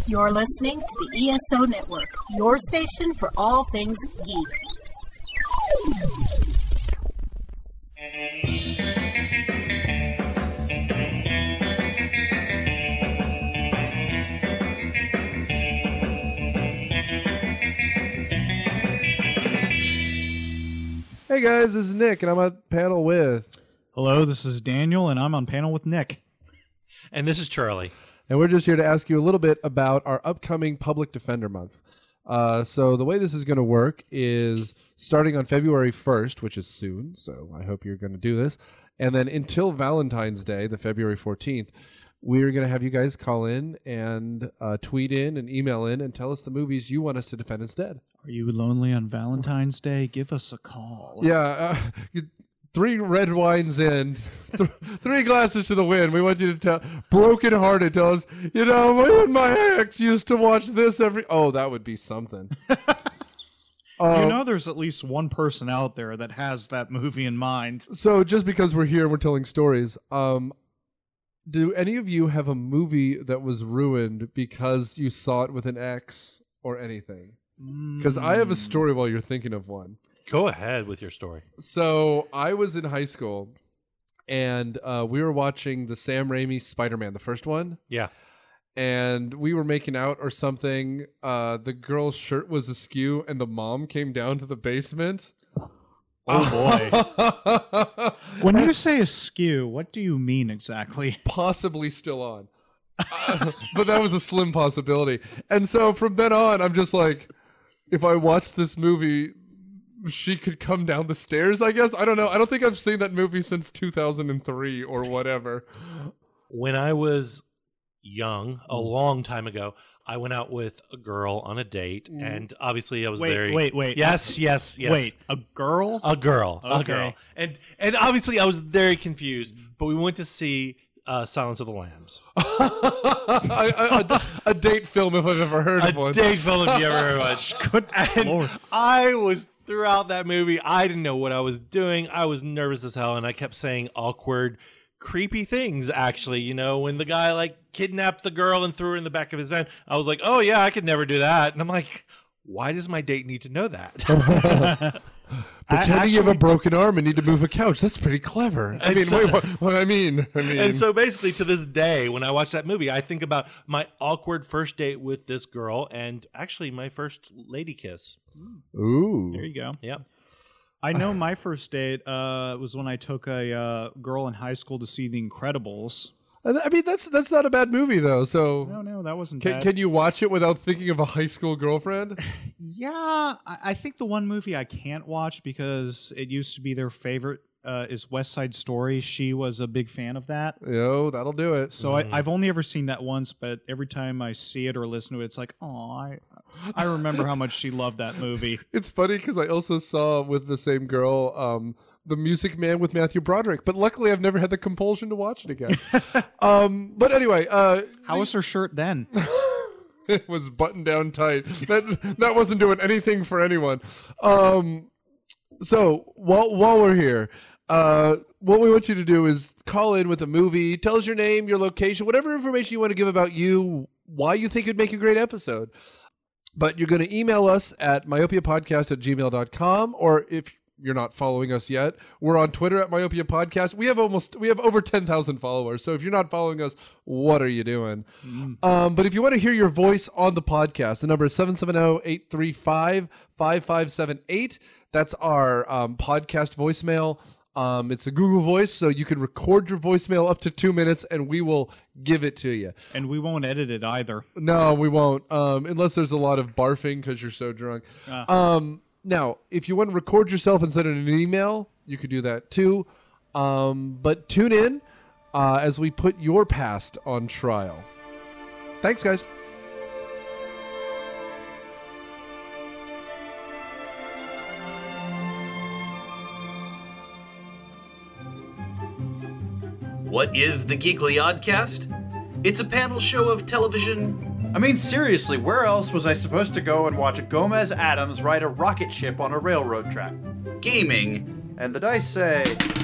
You're listening to the ESO Network, your station for all things geek. Hey guys, this is Nick, and I'm on panel with... Hello, this is Daniel, and I'm on panel with Nick. And this is Charlie. And we're just here to ask you a little bit about our upcoming Public Defender Month. So the way this is going to work is starting on February 1st, which is soon, so I hope you're going to do this, and then until Valentine's Day, the February 14th, we're going to have you guys call in and tweet in and email in and tell us the movies you want us to defend instead. Are you lonely on Valentine's Day? Give us a call. Yeah, 3 red wines in, 3 glasses to the wind. We want you to tell, broken-hearted, tell us, you know, my ex used to watch this every... Oh, that would be something. You know there's at least one person out there that has that movie in mind. So just because we're here, we're telling stories. Do any of you have a movie that was ruined because you saw it with an ex or anything? Because I have a story while you're thinking of one. Go ahead with your story. So I was in high school, and we were watching the Sam Raimi Spider-Man, the first one. Yeah. And we were making out or something. The girl's shirt was askew, and the mom came down to the basement. Oh, boy. When you say askew, what do you mean exactly? Possibly still on. But that was a slim possibility. And so from then on, I'm just like, if I watch this movie, she could come down the stairs, I guess. I don't know. I don't think I've seen that movie since 2003 or whatever. When I was young, a long time ago, I went out with a girl on a date, and obviously I was very... Wait. Yes. Wait, a girl? A girl. Okay. A girl. And obviously I was very confused, but we went to see Silence of the Lambs. A date film, if I've ever heard of one. A date film, if you ever heard one. Good And Lord. I was, throughout that movie, I didn't know what I was doing. I was nervous as hell, and I kept saying awkward, creepy things, actually. You know, when the guy, like, kidnapped the girl and threw her in the back of his van, I was like, oh, yeah, I could never do that. And I'm like, why does my date need to know that? Pretending you have a broken arm and need to move a couch. That's pretty clever. I mean, what I mean. And so basically to this day, when I watch that movie, I think about my awkward first date with this girl and actually my first lady kiss. Ooh. There you go. Yep. I know my first date was when I took a girl in high school to see The Incredibles. I mean, that's not a bad movie, though. So No, that wasn't bad. Can you watch it without thinking of a high school girlfriend? Yeah, I think the one movie I can't watch because it used to be their favorite is West Side Story. She was a big fan of that. Yo, that'll do it. So I've only ever seen that once, but every time I see it or listen to it, it's like, oh, I remember how much she loved that movie. It's funny because I also saw with the same girl The Music Man with Matthew Broderick, but luckily I've never had the compulsion to watch it again. But anyway, how was her shirt then? It was buttoned down tight. That wasn't doing anything for anyone. So while we're here, what we want you to do is call in with a movie, tell us your name, your location, whatever information you want to give about you, why you think it'd make a great episode. But you're going to email us at myopiapodcast@gmail.com, or if you're not following us yet, we're on Twitter at Myopia Podcast. We have over 10,000 followers. So if you're not following us, what are you doing? But if you want to hear your voice on the podcast, the number is 770-835-5578. That's our podcast voicemail. It's a Google Voice, so you can record your voicemail up to 2 minutes, and we will give it to you. And we won't edit it either. No, we won't, unless there's a lot of barfing because you're so drunk. Now, if you want to record yourself and send it in an email, you could do that too. But tune in as we put your past on trial. Thanks, guys. What is the Geekly Oddcast? It's a panel show of television. I mean, seriously, where else was I supposed to go and watch Gomez Adams ride a rocket ship on a railroad track? Gaming. And the dice say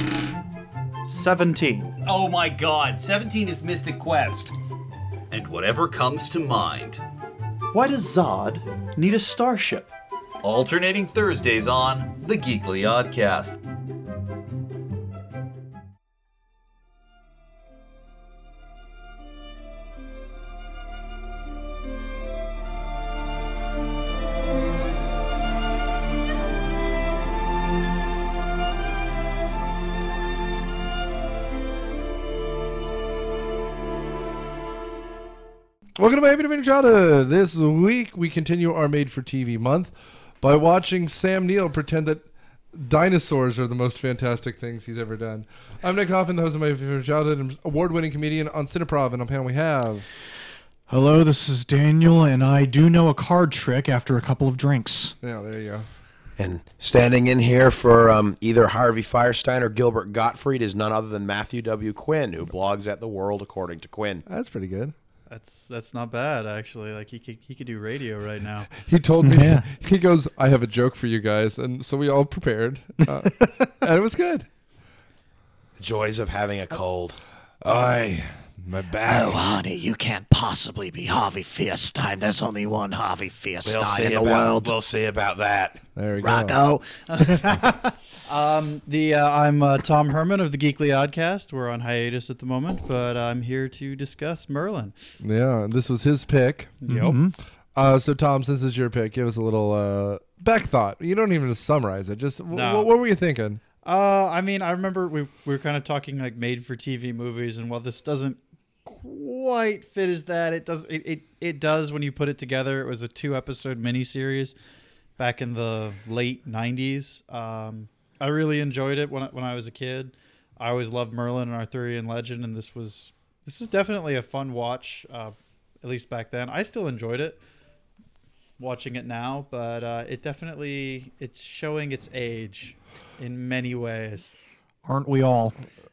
17. Oh my god, 17 is Mystic Quest. And whatever comes to mind. Why does Zod need a starship? Alternating Thursdays on The Geekly Oddcast. Welcome to My Happy Adventure Childhood. This week we continue our Made for TV month by watching Sam Neill pretend that dinosaurs are the most fantastic things he's ever done. I'm Nick Hoffman, the host of My Happy Adventure Childhood, and award-winning comedian on Cineprov. And on panel we have... Hello, this is Daniel, and I do know a card trick after a couple of drinks. Yeah, there you go. And standing in here for either Harvey Firestein or Gilbert Gottfried is none other than Matthew W. Quinn, who blogs at The World According to Quinn. That's pretty good. That's not bad, actually. Like he could do radio right now. He told me, he goes, I have a joke for you guys. And so we all prepared. And it was good. The joys of having a cold. My back. Oh, honey, you can't possibly be Harvey Fierstein. There's only one Harvey Fierstein in the world. We'll see about that. There we go. Rocco. I'm Tom Herman of the Geekly Oddcast. We're on hiatus at the moment, but I'm here to discuss Merlin. Yeah, this was his pick. Yep. So, Tom, since it's your pick, give us a little back thought. You don't even summarize it. Just No. what were you thinking? I mean, I remember we were kind of talking like made-for-TV movies, and while this doesn't quite fit as that, it does when you put it together. It was a 2-episode miniseries back in the late 90s. I really enjoyed it when I was a kid. I always loved Merlin and Arthurian legend, and this was definitely a fun watch, at least back then. I still enjoyed it watching it now, but it's showing its age in many ways. Aren't we all?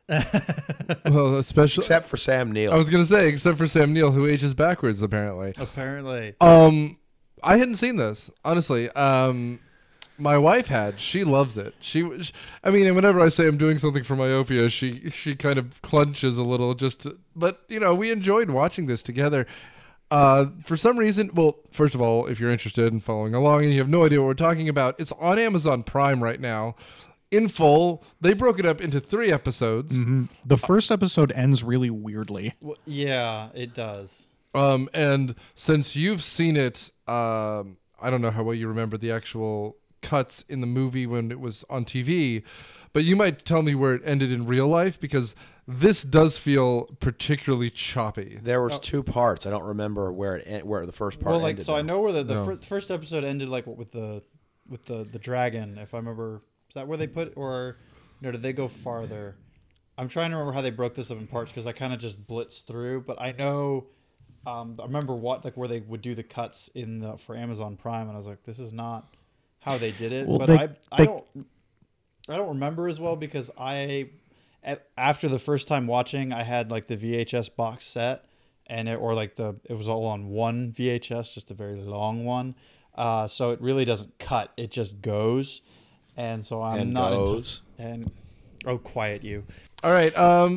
Well, especially Except for Sam Neill. I was gonna say, except for Sam Neill, who ages backwards apparently. Apparently. I hadn't seen this honestly. My wife had. She loves it. I mean, and whenever I say I'm doing something for myopia, she kind of clenches a little. But we enjoyed watching this together. For some reason, well, first of all, if you're interested in following along and you have no idea what we're talking about, it's on Amazon Prime right now. In full, they broke it up into 3 episodes. Mm-hmm. The first episode ends really weirdly. Well, yeah, it does. And since you've seen it, I don't know how well you remember the actual cuts in the movie when it was on TV, but you might tell me where it ended in real life, because this does feel particularly choppy. There was 2 parts. I don't remember where the first part ended. So I know where the first episode ended, like with the dragon, if I remember. Is that where they put, or did they go farther? I'm trying to remember how they broke this up in parts, because I kind of just blitzed through. But I know, I remember where they would do the cuts for Amazon Prime, and I was like, this is not how they did it. Well, but I don't remember as well, because after the first time watching, I had like the VHS box set, and it was all on one VHS, just a very long one. So it really doesn't cut; it just goes. And so I'm not goes. Quiet you. All right.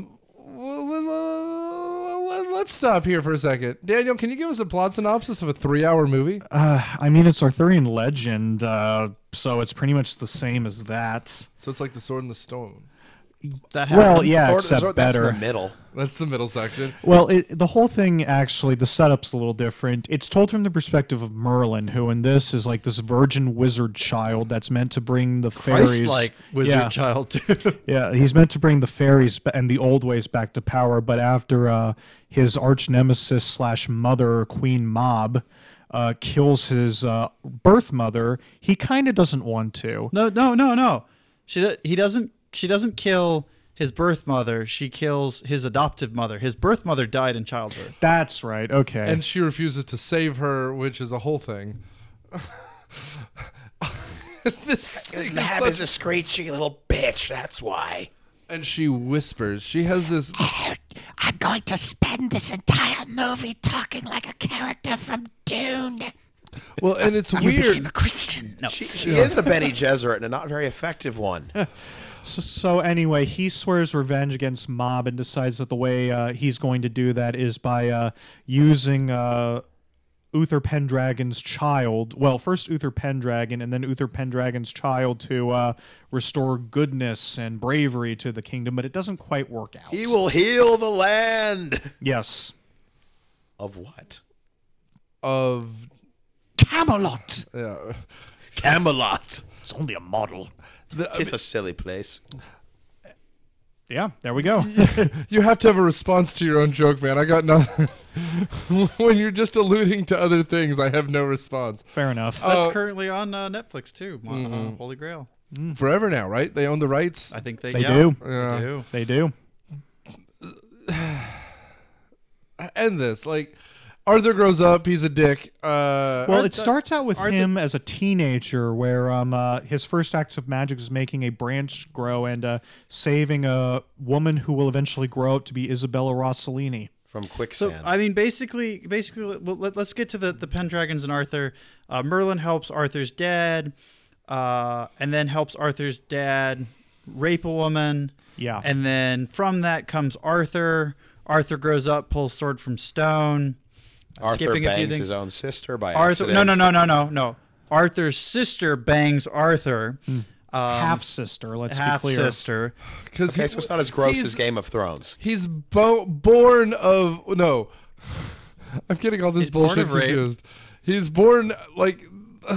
Let's stop here for a second. Daniel, can you give us a plot synopsis of a 3-hour movie? I mean, it's Arthurian legend, so it's pretty much the same as that. So it's like The Sword and the Stone. Well, yeah, except That's better. in the middle. That's the middle section. Well, the whole thing, actually, the setup's a little different. It's told from the perspective of Merlin, who in this is like this virgin wizard child that's meant to bring the fairies. Christ-like wizard child, too. Yeah, he's meant to bring the fairies and the old ways back to power, but after his arch nemesis / mother, Queen Mob, kills his birth mother, he kind of doesn't want to. No. She doesn't kill his birth mother. She kills his adoptive mother. His birth mother died in childbirth. That's right. Okay. And she refuses to save her, which is a whole thing. Because Mab is a screechy little bitch, that's why. And she whispers. She has this... I'm going to spend this entire movie talking like a character from Dune. Well, and it's You weird. became a Christian. No. She is a Bene Gesserit and a not very effective one. So anyway, he swears revenge against Mob and decides that the way he's going to do that is by using Uther Pendragon's child. Well, first Uther Pendragon, and then Uther Pendragon's child to restore goodness and bravery to the kingdom, but it doesn't quite work out. He will heal the land. Yes. Of what? Of Camelot. Camelot. It's only a model. It's a silly place. Yeah, there we go. You have to have a response to your own joke, man. I got nothing. When you're just alluding to other things, I have no response. Fair enough. That's currently on Netflix too. Holy Grail. Forever now, right? They own the rights. I think they They yeah, do. Yeah. They do. They do. End this. Like, Arthur grows up. He's a dick. Well, it starts out with him as a teenager, where his first acts of magic is making a branch grow and saving a woman who will eventually grow up to be Isabella Rossellini. From quicksand. So I mean, basically, well, let's get to the Pendragons and Arthur. Merlin helps Arthur's dad, and then helps Arthur's dad rape a woman. Yeah. And then from that comes Arthur. Arthur grows up, pulls sword from stone. Arthur skipping a few bangs things. his own sister by Arthur, accident. no. Arthur's sister bangs Arthur. Half sister, let's be Half clear. sister. Okay, so it's not as gross as Game of Thrones. He's born of no. I'm getting all this He's born bullshit of rape. confused. He's born like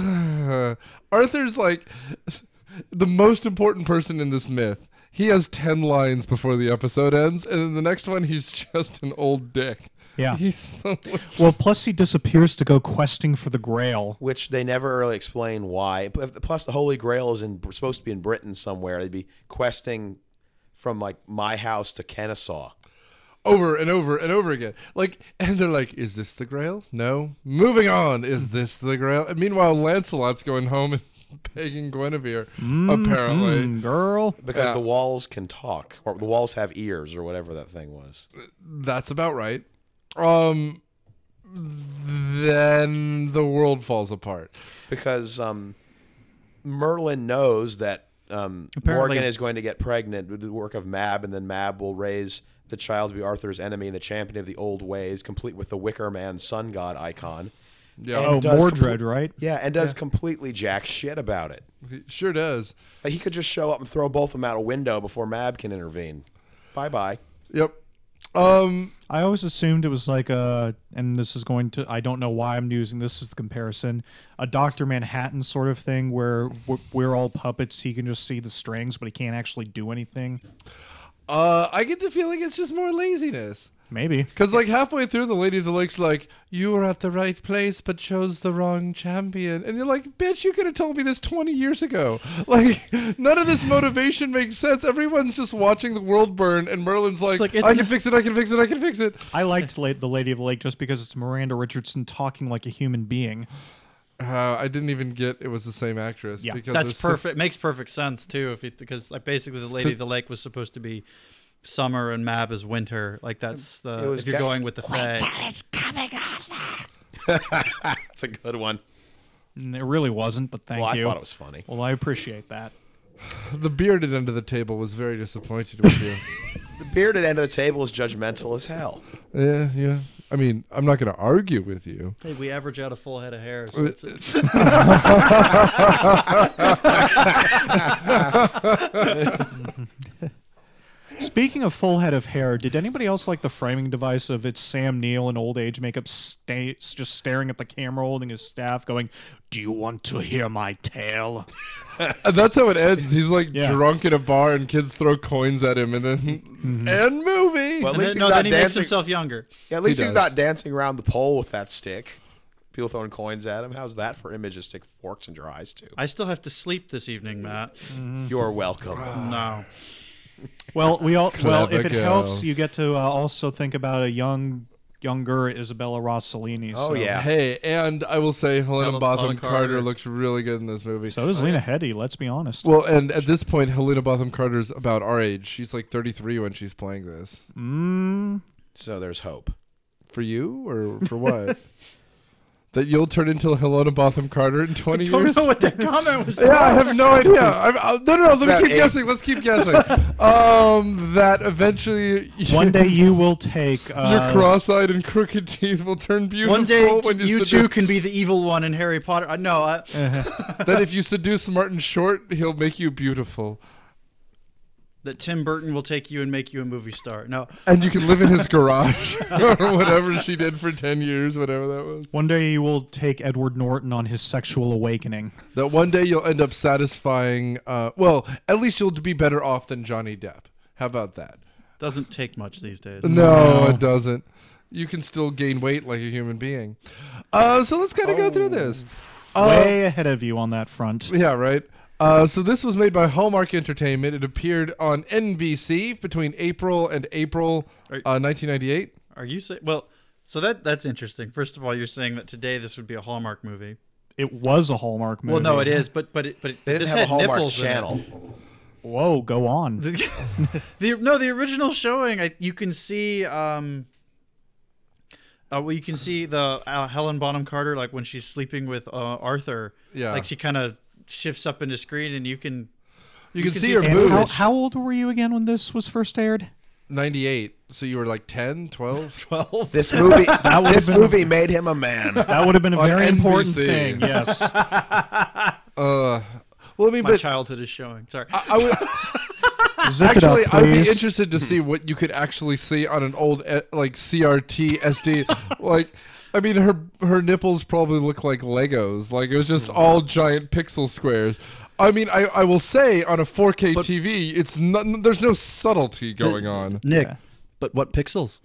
Arthur's like the most important person in this myth. He has 10 lines before the episode ends, and in the next one, he's just an old dick. Yeah. He's so Well, plus he disappears to go questing for the Grail. Which they never really explain why. Plus, the Holy Grail is supposed to be in Britain somewhere. They'd be questing from like my house to Kennesaw. over and over and over again. Like, and they're like, "Is this the Grail? No. Moving on. Is this the Grail?" And meanwhile, Lancelot's going home and begging Guinevere, apparently. Girl. Because Yeah. the walls can talk, or the walls have ears, or whatever that thing was. That's about right. Then the world falls apart. Because Merlin knows that Morgan is going to get pregnant with the work of Mab, and then Mab will raise the child to be Arthur's enemy and the champion of the old ways, complete with the Wicker Man sun god icon. Yeah. And Oh, does Mordred, right? Yeah, and does completely jack shit about it. He sure does. Like, he could just show up and throw both of them out a window before Mab can intervene. Bye-bye. Yep. I always assumed it was like and this is going to, I don't know why I'm using this as the comparison, a Dr. Manhattan sort of thing where we're all puppets. He can just see the strings, but he can't actually do anything. I get the feeling it's just more laziness. Maybe. Because, like, halfway through, the Lady of the Lake's like, "You were at the right place, but chose the wrong champion." And you're like, "Bitch, you could have told me this 20 years ago." Like, none of this motivation makes sense. Everyone's just watching the world burn, and Merlin's like, like, it's "I can fix it, I can fix it, I can fix it." I liked the Lady of the Lake just because it's Miranda Richardson talking like a human being. I didn't even get it was the same actress. Yeah. because That's there's so- perfect. Makes perfect sense too, because like basically the Lady of the Lake was supposed to be summer and Mab is winter. Like that's the was if you're going with the Fae. It's coming on. That's a good one. It really wasn't, but thank Well, you. I thought it was funny. Well, I appreciate that. The bearded end of the table was very disappointed with you. The bearded end of the table is judgmental as hell. Yeah. I mean, I'm not going to argue with you. Hey, we average out a full head of hair. So it's, Speaking of full head of hair, did anybody else like the framing device of it's Sam Neill in old age makeup just staring at the camera holding his staff going, Do you want to hear my tale? And that's how it ends. He's like Yeah. drunk in a bar and kids throw coins at him and then end movie. Well, at and least then, he's no, not then he makes dancing. himself younger. Yeah, at least He he's does. not dancing around the pole with that stick. People throwing coins at him. How's that for image to stick forks in your eyes too? I still have to sleep this evening, Matt. You're welcome. No. well, if Clever it girl. helps, you get to also think about a younger Isabella Rossellini. Oh, so. yeah. Hey, and I will say Helena Helena Bonham Bonham Carter Carter looks really good in this movie. So does Lena Headey, let's be honest. Well, and at this point, Helena Bonham Carter's about our age. She's like 33 when she's playing this. So there's hope. For you or for what? that you'll turn into Helena Bonham Carter in 20 years? I don't know what that comment was. Yeah, I have no idea. No. Let me keep eight. guessing. Let's keep guessing. That eventually, One day you will take your cross-eyed and crooked teeth will turn beautiful. One day when you two can be the evil one in Harry Potter. That if you seduce Martin Short, he'll make you beautiful. That Tim Burton will take you and make you a movie star. No. And you can live in his garage or whatever she did for 10 years, whatever that was. One day you will take Edward Norton on his sexual awakening. That one day you'll end up satisfying, well, at least you'll be better off than Johnny Depp. How about that? Doesn't take much these days. No, it doesn't. You can still gain weight like a human being. So let's kind of go through this. Way ahead of you on that front. Yeah, right. So this was made by Hallmark Entertainment. It appeared on NBC between April and April 1998. Are you saying? Well, so that's interesting. First of all, you're saying that today this would be a Hallmark movie. It was a Hallmark movie. Well, no, it is, but They didn't have a Hallmark channel. Whoa, go on. The original showing, you can see. Well, you can see the Helen Bonham Carter, like when she's sleeping with Arthur. Yeah, like she kind of shifts up into screen, and you can see her boobs. How old were you again when this was first aired? 98. So you were like 10, 12? 12. This movie made him a man. That would have been a On very important NBC. thing. Yes. Well, I mean, My but childhood is showing. Sorry. I would. Zip Actually, it up, I'd be please. interested to see what you could actually see on an old like CRT SD. Like, I mean, her nipples probably look like Legos. Like it was just all giant pixel squares. I mean, I will say on a 4K TV, it's not, there's no subtlety going on. Nick, but what pixels?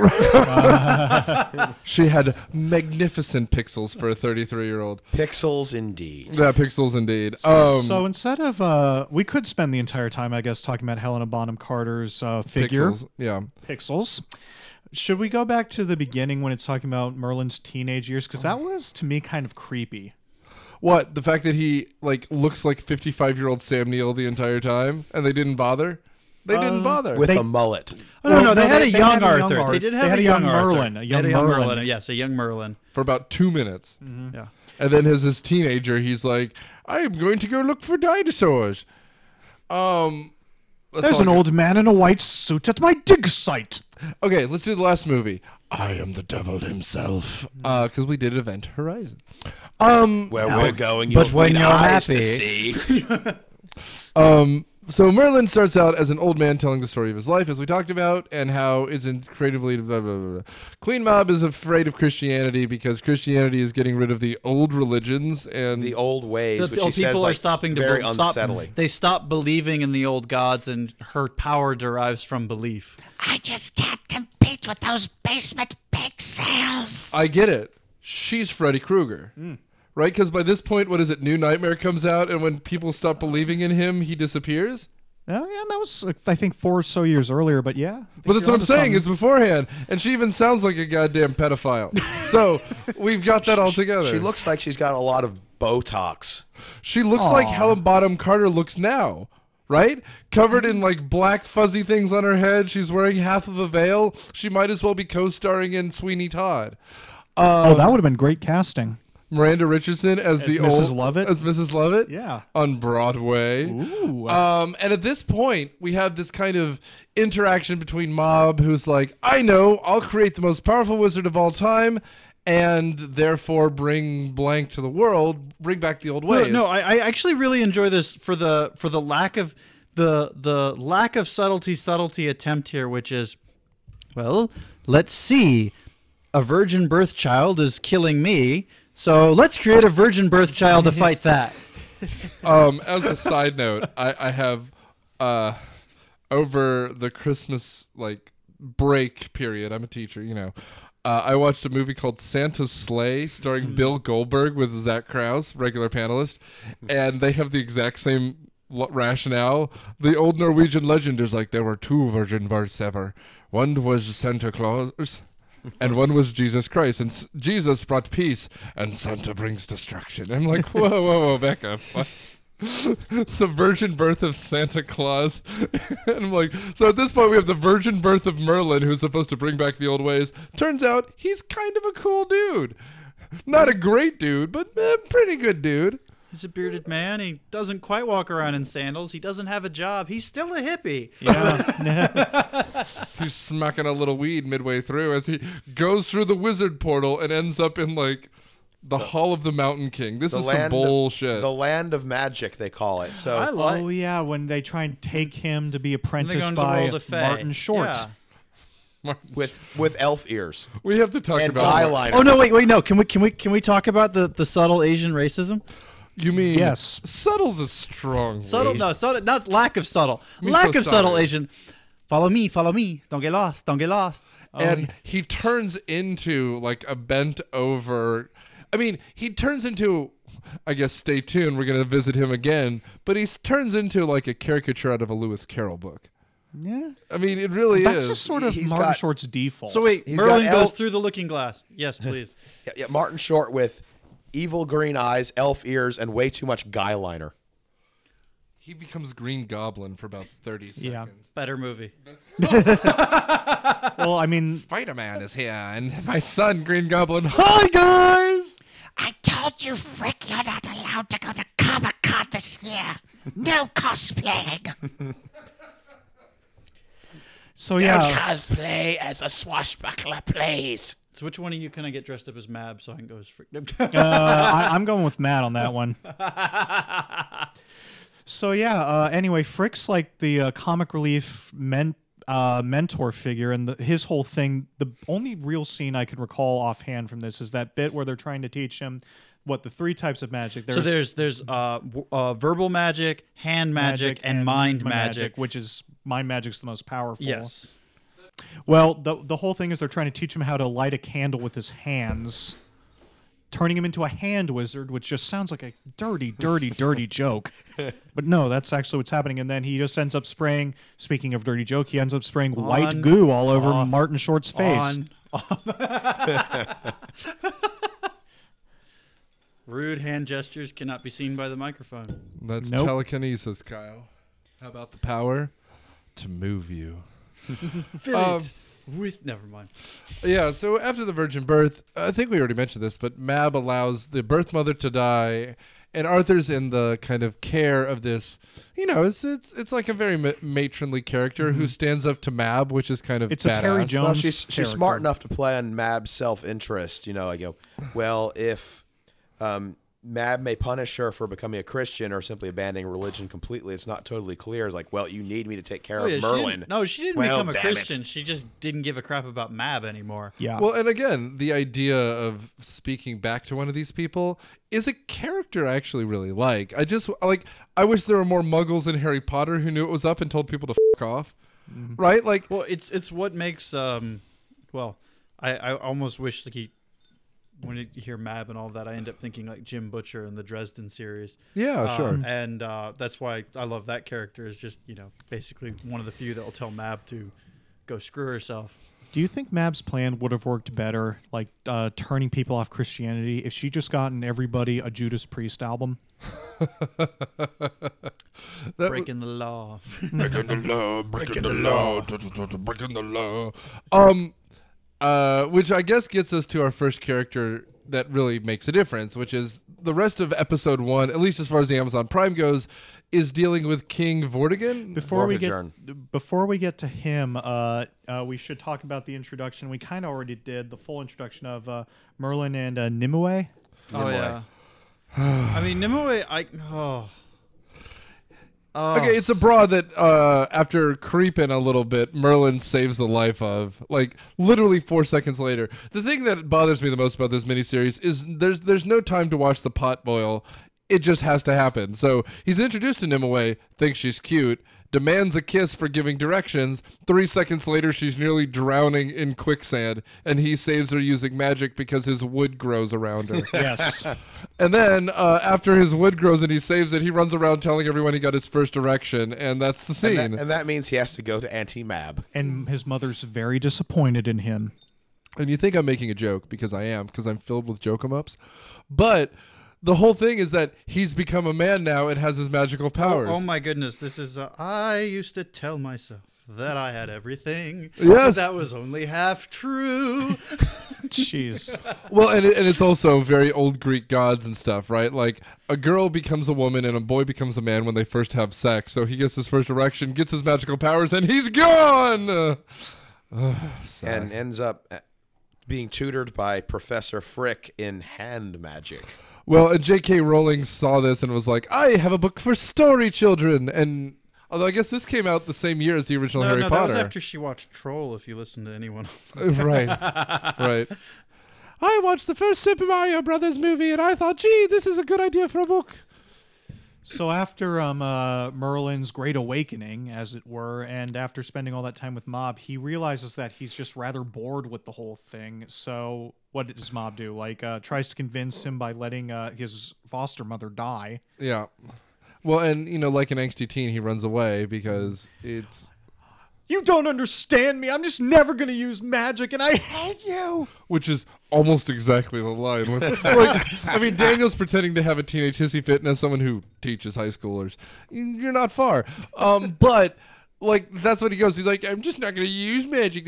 She had magnificent pixels for a 33-year-old. Pixels indeed. Yeah, pixels indeed. So instead of we could spend the entire time, I guess, talking about Helena Bonham Carter's figure. Pixels, yeah. Pixels. Should we go back to the beginning when it's talking about Merlin's teenage years? Because that was, to me, kind of creepy. What? The fact that he like looks like 55-year-old Sam Neill the entire time, and they didn't bother? They didn't bother. With a mullet. Oh, no, they had a young had Arthur. They did have a young Merlin. Arthur. A young They had Merlin. Yes, a young Merlin. For about 2 minutes. Mm-hmm. Yeah. And then as his teenager, he's like, I am going to go look for dinosaurs. There's an old man in a white suit at my dig site. Okay, let's do the last movie. I am the devil himself. Because we did Event Horizon. Where we're going, but you'll when need you're eyes happy- to see. So Merlin starts out as an old man telling the story of his life, as we talked about, and how it's creatively blah, blah, blah, blah. Queen Mab is afraid of Christianity because Christianity is getting rid of the old religions and The old ways, which The he says people like are stopping to very stop- unsettling. They stop believing in the old gods, and her power derives from belief. I just can't compete with those basement pixels. I get it. She's Freddy Krueger. Right? Because by this point, what is it? New Nightmare comes out, and when people stop believing in him, he disappears? Oh, yeah, that was, I think, 4 or so years earlier, but yeah. But that's what I'm saying. It's beforehand. And she even sounds like a goddamn pedophile. So we've got that all together. She looks like she's got a lot of Botox. She looks like Helen Bonham Carter looks now. Right? Covered in like black fuzzy things on her head. She's wearing half of a veil. She might as well be co-starring in Sweeney Todd. that would have been great casting. Miranda Richardson as the Mrs. old Lovett? as Mrs. Lovett. Yeah. On Broadway. Ooh. And at this point, we have this kind of interaction between Mob, who's like, I know, I'll create the most powerful wizard of all time, and therefore bring blank to the world, bring back the old ways. No, I actually really enjoy this for the lack of the lack of subtlety attempt here, which is, well, let's see, a virgin birth child is killing me, so let's create a virgin birth child to fight that. As a side note, I have over the Christmas like break period, I'm a teacher, you know. I watched a movie called Santa's Sleigh starring Bill Goldberg with Zach Krause, regular panelist, and they have the exact same rationale. The old Norwegian legend is like there were 2 virgin births ever. One was Santa Claus and one was Jesus Christ, and Jesus brought peace and Santa brings destruction. I'm like, whoa, back up. The virgin birth of Santa Claus. And I'm like, so at this point we have the virgin birth of Merlin, who's supposed to bring back the old ways. Turns out he's kind of a cool dude. Not a great dude, but pretty good dude. He's a bearded man. He doesn't quite walk around in sandals. He doesn't have a job. He's still a hippie. Yeah. He's smacking a little weed midway through as he goes through the wizard portal and ends up in like the Hall of the Mountain King. This is some bullshit. The land of magic, they call it. So Oh yeah, when they try and take him to be apprenticed by Martin Short. Yeah. with elf ears We have to talk and about eyeliner. Oh no! Wait! No. Can we talk about the subtle Asian racism? You mean Yes. subtle's a strong Subtle? word. No, subtle. Not lack of subtle. Me Lack so of subtle sorry. Asian. Follow me. Follow me. Don't get lost. Don't get lost. And he turns into like a bent over. I mean, he turns into. I guess stay tuned. We're gonna visit him again, but he turns into like a caricature out of a Lewis Carroll book. Yeah. I mean, it really That's is. just sort of He's Martin got- Short's default. So wait, He's Merlin got goes elf- through the looking glass. Yes, please. Yeah, Martin Short with evil green eyes, elf ears, and way too much guy liner. He becomes Green Goblin for about 30 seconds. Yeah. Better movie. Well, I mean, Spider-Man is here, and my son, Green Goblin. Hi, guys! I told you, Frick, you're not allowed to go to Comic-Con this year. No cosplaying. so Don't yeah. cosplay as a swashbuckler, please. So which one of you can I get dressed up as Mab so I can go as Frick? I'm going with Matt on that one. So yeah. Anyway, Frick's like the comic relief mentor figure, and his whole thing. The only real scene I can recall offhand from this is that bit where they're trying to teach him what the 3 types of magic. So there's verbal magic, hand magic, and mind magic. which is mind magic's the most powerful. Yes. Well, the whole thing is they're trying to teach him how to light a candle with his hands, turning him into a hand wizard, which just sounds like a dirty, dirty, dirty joke. But no, that's actually what's happening. And then he just ends up spraying, speaking of dirty joke, he ends up spraying white goo all over Martin Short's face. Rude hand gestures cannot be seen by the microphone. That's Nope. telekinesis, Kyle. How about the power to move you? Fill it with. Never mind. Yeah, so after the virgin birth, I think we already mentioned this, but Mab allows the birth mother to die, and Arthur's in the kind of care of this. You know, it's like a very matronly character who stands up to Mab, which is kind of It's a badass. Terry Jones. Well, she's character. smart enough to play on Mab's self-interest. You know, like, well, if Mab may punish her for becoming a Christian or simply abandoning religion completely, it's not totally clear. It's like, well, you need me to take care of Merlin. She didn't Well, become a damn it. Christian. She just didn't give a crap about Mab anymore. Yeah. Well, and again, the idea of speaking back to one of these people is a character I actually really like. I wish there were more muggles in Harry Potter who knew it was up and told people to fuck off. Right? Like, Well, it's what makes I almost wish like when you hear Mab and all that, I end up thinking like Jim Butcher in the Dresden series. yeah, sure. And that's why I love that character. Is just basically one of the few that will tell Mab to go screw herself. Do you think Mab's plan would have worked better, like turning people off Christianity, if she just gotten everybody a Judas Priest album? Breaking the law. Breaking the law, breaking the law, breaking the law. Which I guess gets us to our first character that really makes a difference, which is the rest of episode 1, at least as far as the Amazon Prime goes, is dealing with King Vortigern. Before we Vortigern. get to him, we should talk about the introduction. We kind of already did the full introduction of Merlin and Nimue. Oh yeah. I mean Nimue. Okay, it's a broad that after creeping a little bit, Merlin saves the life of, like, literally 4 seconds later. The thing that bothers me the most about this miniseries is there's no time to watch the pot boil. It just has to happen. So he's introduced to Nimue, thinks she's cute, demands a kiss for giving directions. 3 seconds later, she's nearly drowning in quicksand, and he saves her using magic because his wood grows around her. Yes. And then after his wood grows and he saves it, he runs around telling everyone he got his first erection, and that's the scene. And that means he has to go to Auntie Mab. And his mother's very disappointed in him. And you think I'm making a joke, because I am, because I'm filled with joke-em-ups. But the whole thing is that he's become a man now and has his magical powers. Oh my goodness! This is I used to tell myself. that I had everything. Yes. That was only half true. Jeez. Well, and it's also very old Greek gods and stuff, right? Like a girl becomes a woman and a boy becomes a man when they first have sex. So he gets his first erection, gets his magical powers, and he's gone. And ends up being tutored by Professor Frick in hand magic. Well, and J.K. Rowling saw this and was like, I have a book for story children. And although I guess this came out the same year as the original Harry Potter. That was after she watched Troll, if you listen to anyone. Right. Right. I watched the first Super Mario Brothers movie and I thought, gee, this is a good idea for a book. So after Merlin's great awakening, as it were, and after spending all that time with Mob, he realizes that he's just rather bored with the whole thing. So what does Mob do? Like, tries to convince him by letting his foster mother die. Yeah. Well, and, you know, like an angsty teen, he runs away because it's... You don't understand me. I'm just never going to use magic, and I hate you. Which is almost exactly the line. Like, I mean, Daniel's pretending to have a teenage hissy fit, and as someone who teaches high schoolers, you're not far. But, like, that's what he goes. He's like, I'm just not going to use magic.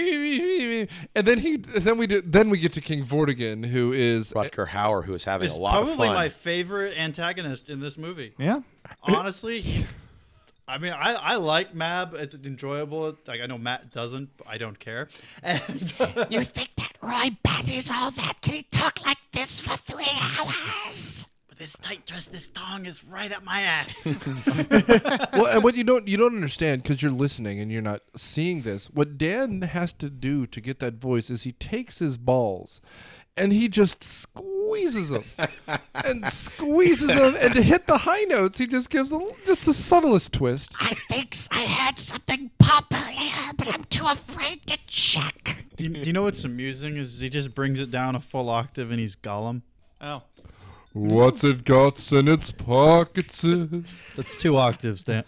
And then we get to King Vortigern, who is... Rutger Hauer, who is having a lot of fun. Probably my favorite antagonist in this movie. Yeah. Honestly, he's... I mean, I like Mab. It's enjoyable. Like, I know Matt doesn't, but I don't care. And You think that Roy Batty's all that? Can he talk like this for 3 hours? this tight dress, this thong is right up my ass. Well, and what you don't understand, because you're listening and you're not seeing this, what Dan has to do to get that voice is he takes his balls and he just squeezes them and squeezes them, and to hit the high notes, he just gives just the subtlest twist. I think I heard something pop earlier, but I'm too afraid to check. Do you know what's amusing is he just brings it down a full octave and he's Gollum. Oh. What's it got in its pockets? That's 2 octaves, Dan.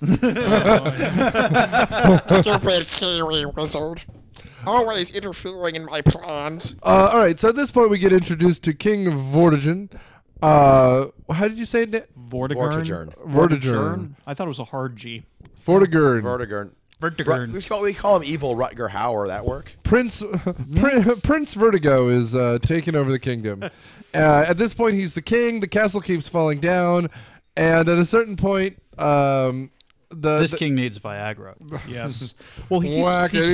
Stupid Kiwi wizard. Always interfering in my plans. All right, so at this point we get introduced to King Vortigern. How did you say it? Vortigern. I thought it was a hard G. Vortigern. We call him Evil Rutger Hauer. That work? Prince Vertigo is taking over the kingdom. At this point, he's the king. The castle keeps falling down, and at a certain point, this king needs Viagra. Yes. Well, he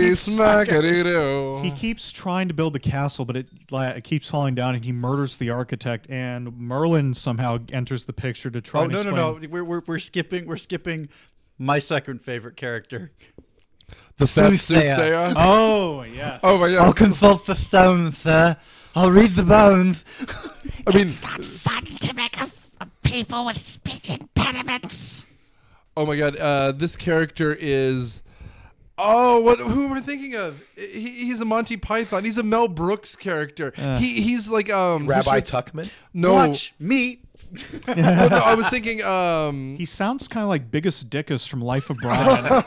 keeps trying to build the castle, but it keeps falling down, and he murders the architect. And Merlin somehow enters the picture to try. No. We're skipping my second favorite character. The soothsayer. Oh yes. Oh my God. I'll consult the stones, sir. I'll read the bones. I mean, it's not fun to make a people with speech impediments. Oh my God, this character is... who am I thinking of? He's a Monty Python. He's a Mel Brooks character. He's like... Rabbi Tuckman? No. Watch me. Well, no, I was thinking... He sounds kind of like Biggest Dickus from Life of Brian.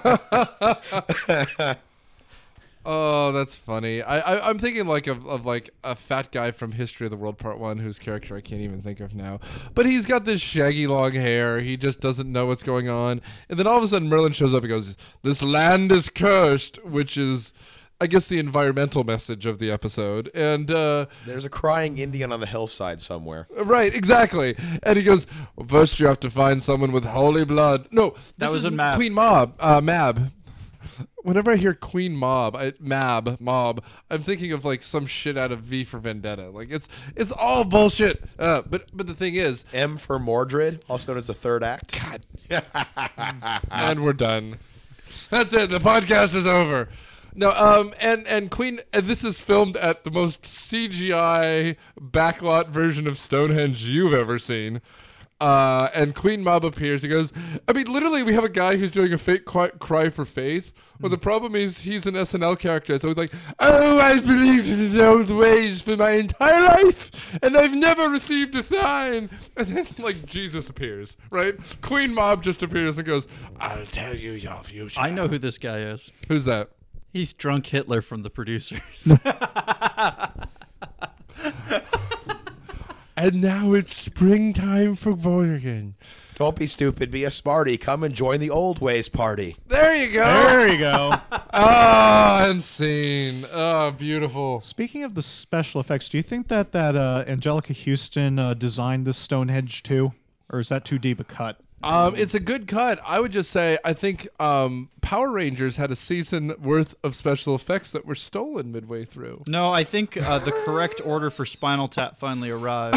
Oh, that's funny. I'm thinking like of like a fat guy from History of the World Part 1 whose character I can't even think of now. But he's got this shaggy long hair. He just doesn't know what's going on. And then all of a sudden Merlin shows up and goes, "This land is cursed," which is, I guess, the environmental message of the episode. And there's a crying Indian on the hillside somewhere. Right, exactly. And he goes, well, "First you have to find someone with holy blood." No, that was a Mab. Queen Mab. Whenever I hear Queen Mob, Mob, I'm thinking of like some shit out of V for Vendetta. Like it's all bullshit. But the thing is, M for Mordred, also known as the third act. God. And we're done. That's it. The podcast is over. No, and Queen. This is filmed at the most CGI backlot version of Stonehenge you've ever seen. And Queen Mob appears. He goes, I mean, literally, we have a guy who's doing a fake cry for faith. Well, the problem is he's an SNL character. So he's like, "Oh, I've believed in the old ways for my entire life, and I've never received a sign." And then, like, Jesus appears, right? Queen Mob just appears and goes, "I'll tell you your future." I know who this guy is. Who's that? He's Drunk Hitler from The Producers. And now it's springtime for Vortigern. Don't be stupid. Be a smarty. Come and join the old ways party. There you go. There you go. And scene. Oh, beautiful. Speaking of the special effects, do you think that Angelica Houston designed this Stonehenge too? Or is that too deep a cut? It's a good cut. I would just say I think Power Rangers had a season worth of special effects that were stolen midway through. No, I think the correct order for Spinal Tap finally arrived.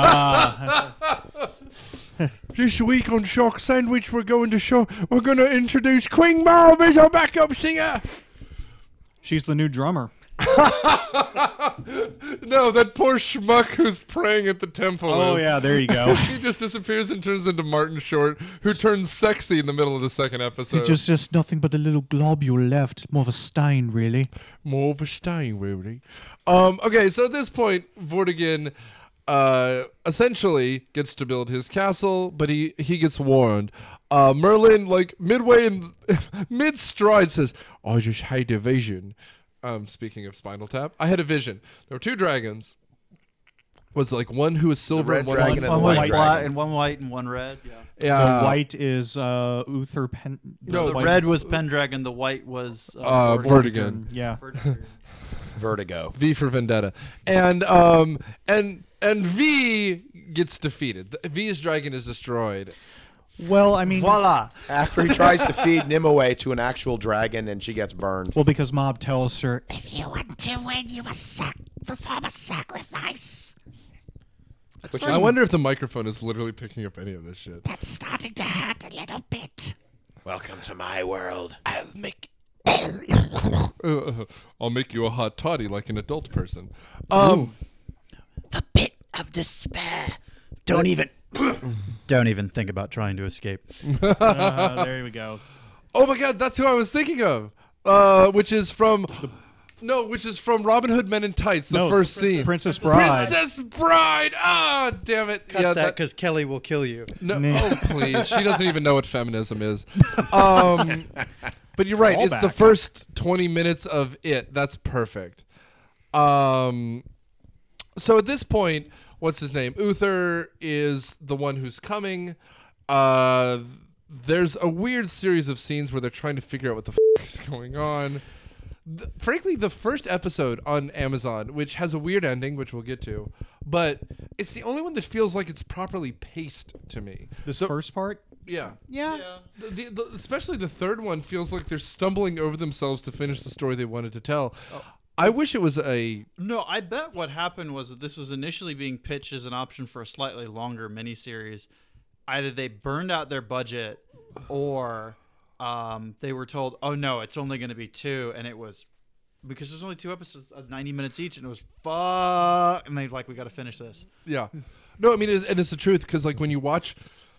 This week on Shock Sandwich, we're going to introduce Queen Mab as our backup singer. She's the new drummer. No, that poor schmuck who's praying at the temple. Oh, yeah, there you go. He just disappears and turns into Martin Short, who turns sexy in the middle of the second episode. It's just nothing but a little globule left. More of a stain, really. More of a stain, really. Okay, so at this point, Vortigern essentially gets to build his castle, but he gets warned. Merlin, like midway in mid-stride, says, "I just had a vision." Speaking of Spinal Tap, I had a vision. There were two dragons. Was like one who was silver and one dragon and the One white dragon. and one white and one red. Yeah. Yeah. The white is Uther Pen. No, The white- red was Pendragon. The white was Vortigern. Yeah. Vertigo. V for Vendetta. And V gets defeated. V's dragon is destroyed. Well, I mean, Voila. After he tries to feed Nimue to an actual dragon and she gets burned. well, because Mob tells her, If you want to win, you must perform a sacrifice. I wonder if the microphone is literally picking up any of this shit. That's starting to hurt a little bit. Welcome to my world. I'll make you a hot toddy like an adult person. The pit of despair. Don't even think about trying to escape. there we go. Oh my god, that's who I was thinking of. Which is from Robin Hood Men in Tights, the first scene. Princess Bride. Princess Bride! Ah, damn it. Cut that because Kelly will kill you. No, oh, please. She doesn't even know what feminism is. But you're right. It's the first 20 minutes of it. That's perfect. So at this point, what's his name? Uther is the one who's coming. There's a weird series of scenes where they're trying to figure out what the is going on. Frankly, the first episode on Amazon, which has a weird ending, which we'll get to, but it's the only one that feels like it's properly paced to me. This first part? Yeah. Yeah. Especially the third one feels like they're stumbling over themselves to finish the story they wanted to tell. I wish it was a... No, I bet what happened was that this was initially being pitched as an option for a slightly longer miniseries. Either they burned out their budget or they were told, oh, no, it's only going to be 2. And it was... Because there's only 2 episodes of 90 minutes each, and it was fuck. And they're like, we got to finish this. Yeah. No, I mean, it's the truth, because like when you watch...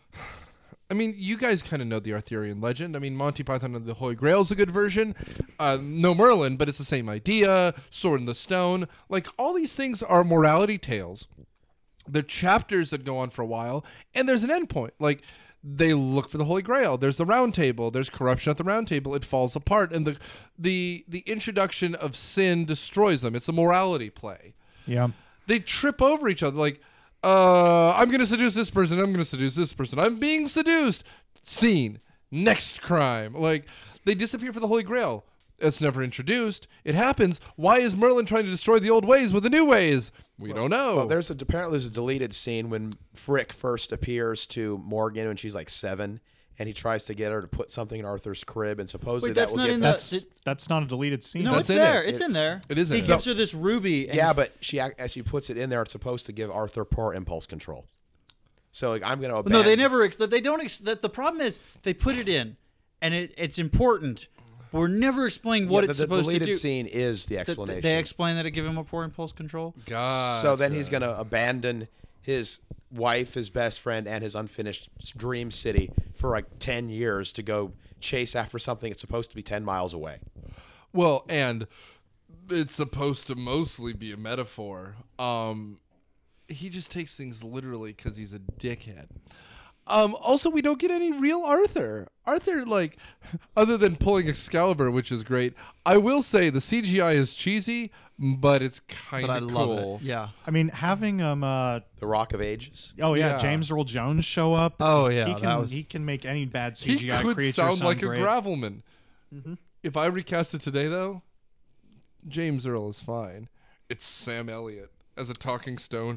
I mean, you guys kind of know the Arthurian legend. I mean, Monty Python and the Holy Grail is a good version. No Merlin, but it's the same idea. Sword in the Stone. Like, all these things are morality tales. They're chapters that go on for a while, and there's an end point. Like, they look for the Holy Grail. There's the Round Table. There's corruption at the Round Table. It falls apart, and the introduction of sin destroys them. It's a morality play. Yeah. They trip over each other. Like, I'm going to seduce this person. I'm going to seduce this person. I'm being seduced. Scene. Next crime. Like, they disappear for the Holy Grail. It's never introduced. It happens. Why is Merlin trying to destroy the old ways with the new ways? We don't know. Well, apparently there's a deleted scene when Frick first appears to Morgan when she's like 7, and he tries to get her to put something in Arthur's crib, and supposedly Wait, that that's will not give in her... That's not a deleted scene. No, That's it's in there. it. It's in there. It is in He it. gives her this ruby. And Yeah, but she puts it in there. It's supposed to give Arthur poor impulse control. So like, I'm going to abandon... No, they never. They don't. The problem is they put it in, and it's important. But we're never explaining what it's supposed to do. The deleted scene is the explanation. They explain that it give him a poor impulse control. God. So then he's going to abandon his wife, his best friend, and his unfinished dream city for like 10 years to go chase after something that's supposed to be 10 miles away. Well, and it's supposed to mostly be a metaphor. He just takes things literally because he's a dickhead. Also, we don't get any real Arthur. Arthur, like, other than pulling Excalibur, which is great. I will say the CGI is cheesy, but it's kind But I of love cool. it. Yeah. I mean, having The Rock of Ages. oh yeah, Yeah. James Earl Jones show up. Oh, yeah, he that can was- he can make any bad He CGI could creature sound like great. a Gravelman. If I recast it today, though, James Earl is fine. It's Sam Elliott as a talking stone.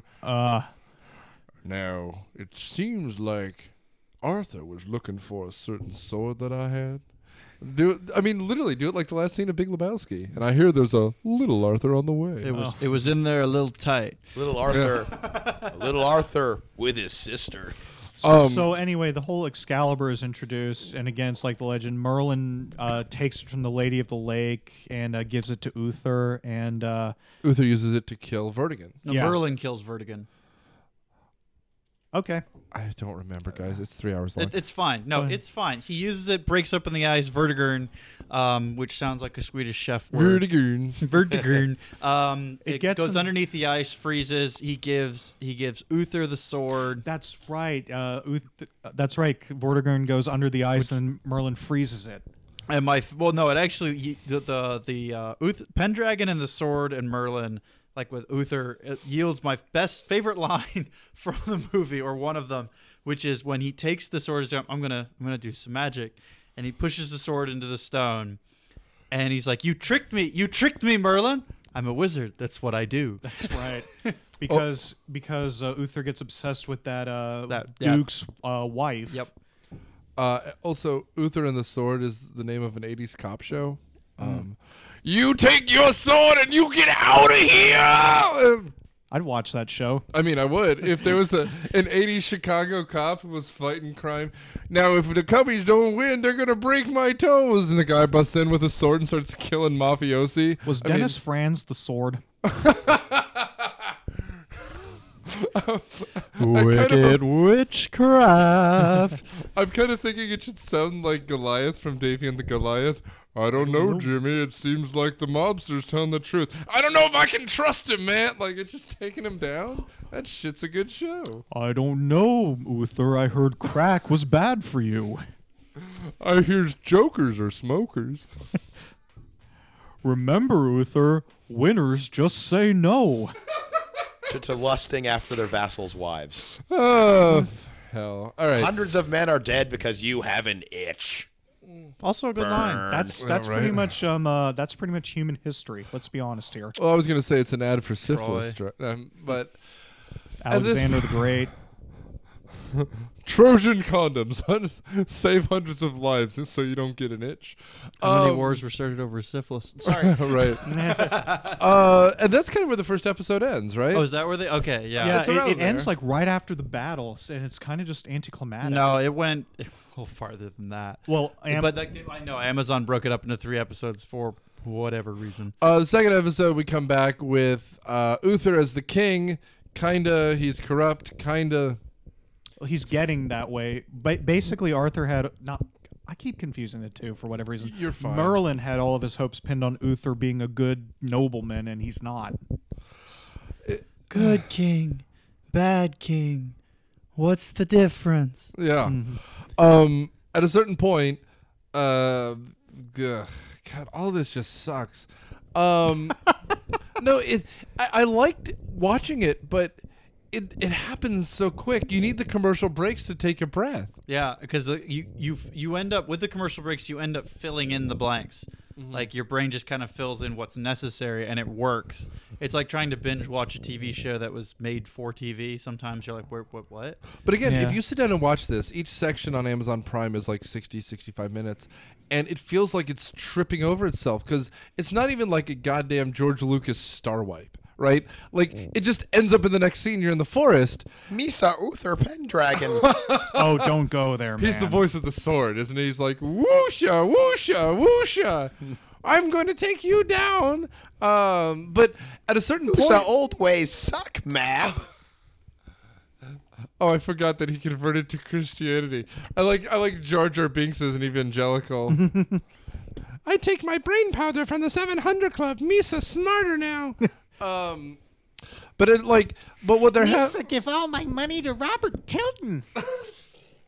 Now, it seems like Arthur was looking for a certain sword that I had. Literally, do it like the last scene of Big Lebowski. And I hear there's a little Arthur on the way. It was in there a little tight. Little Arthur. Little Arthur with his sister. So anyway, the whole Excalibur is introduced, and again, it's like the legend. Merlin takes it from the Lady of the Lake and gives it to Uther, and Uther uses it to kill Vertigan. No, Yeah. Merlin kills Vertigan. okay. I don't remember, guys. It's 3 hours long. It's fine. No, it's fine. He uses it, breaks open the ice, Vertigern, which sounds like a Swedish chef word. Vertigan. Vertigern. It gets goes him- underneath the ice, freezes. He gives Uther the sword. That's right. That's right. Vortigern goes under the ice, and Merlin freezes it. And it actually the Pendragon and the sword and Merlin, like with Uther, it yields my favorite line from the movie, or one of them, which is when he takes the sword. He's like, I'm gonna do some magic, and he pushes the sword into the stone, and he's like, "You tricked me, Merlin. I'm a wizard. That's what I do." That's right. Because Uther gets obsessed with that yeah. Duke's wife. Yep. Also, Uther and the Sword is the name of an 80s cop show. You take your sword and you get out of here! I'd watch that show. I mean, I would. If there was an 80s Chicago cop who was fighting crime. Now, if the Cubbies don't win, they're going to break my toes. And the guy busts in with a sword and starts killing mafiosi. Was Dennis Franz the Sword? Wicked witchcraft. I'm kind of thinking it should sound like Goliath from Davey and the Goliath. I don't know, Jimmy. It seems like the mobster's telling the truth. I don't know if I can trust him, man. Like, it's just taking him down. That shit's a good show. I don't know, Uther. I heard crack was bad for you. I hear jokers are smokers. Remember, Uther, winners just say no. To lusting after their vassals' wives. Oh, hell. All right. Hundreds of men are dead because you have an itch. Also a good line. That's Yeah, pretty right. much human history. Let's be honest here. Well, I was going to say it's an ad for syphilis. But Alexander the Great. Trojan condoms. Save hundreds of lives so you don't get an itch. How many wars were started over syphilis? Sorry. Right. And that's kind of where the first episode ends, right? Oh, is that where they? Okay, yeah. Yeah, it's around it ends there. like right after the battle, and it's kind of just anticlimactic. No, it went a little farther than that. Well, But I know Amazon broke it up into 3 episodes for whatever reason. The second episode, we come back with Uther as the king. Kinda, he's corrupt. Kinda. he's getting that way. But basically, Arthur had I keep confusing the two for whatever reason. You're fine. Merlin had all of his hopes pinned on Uther being a good nobleman, and he's not. Good king, bad king. What's the difference? Yeah. At a certain point, God, all this just sucks. No, I liked watching it, but it happens so quick. You need the commercial breaks to take a breath. Yeah, because you end up with the commercial breaks. You end up filling in the blanks. Like your brain just kind of fills in what's necessary, and it works. It's like trying to binge watch a TV show that was made for TV. Sometimes you're like, what? But again, Yeah. if you sit down and watch this, each section on Amazon Prime is like 60, 65 minutes. And it feels like it's tripping over itself because it's not even like a goddamn George Lucas star wipe, right? Like, it just ends up in the next scene. You're in the forest. Misa Uther Pendragon. Oh, don't go there, man. He's the voice of the sword, isn't he? He's like, whoosha, whoosha, whoosha. I'm going to take you down. But at a certain point... Usa old ways suck, man. Oh, I forgot that he converted to Christianity. I like Jar Jar Binks as an evangelical. I take my brain powder from the 700 Club. Misa smarter now. But what they're having... Give all my money to Robert Tilton.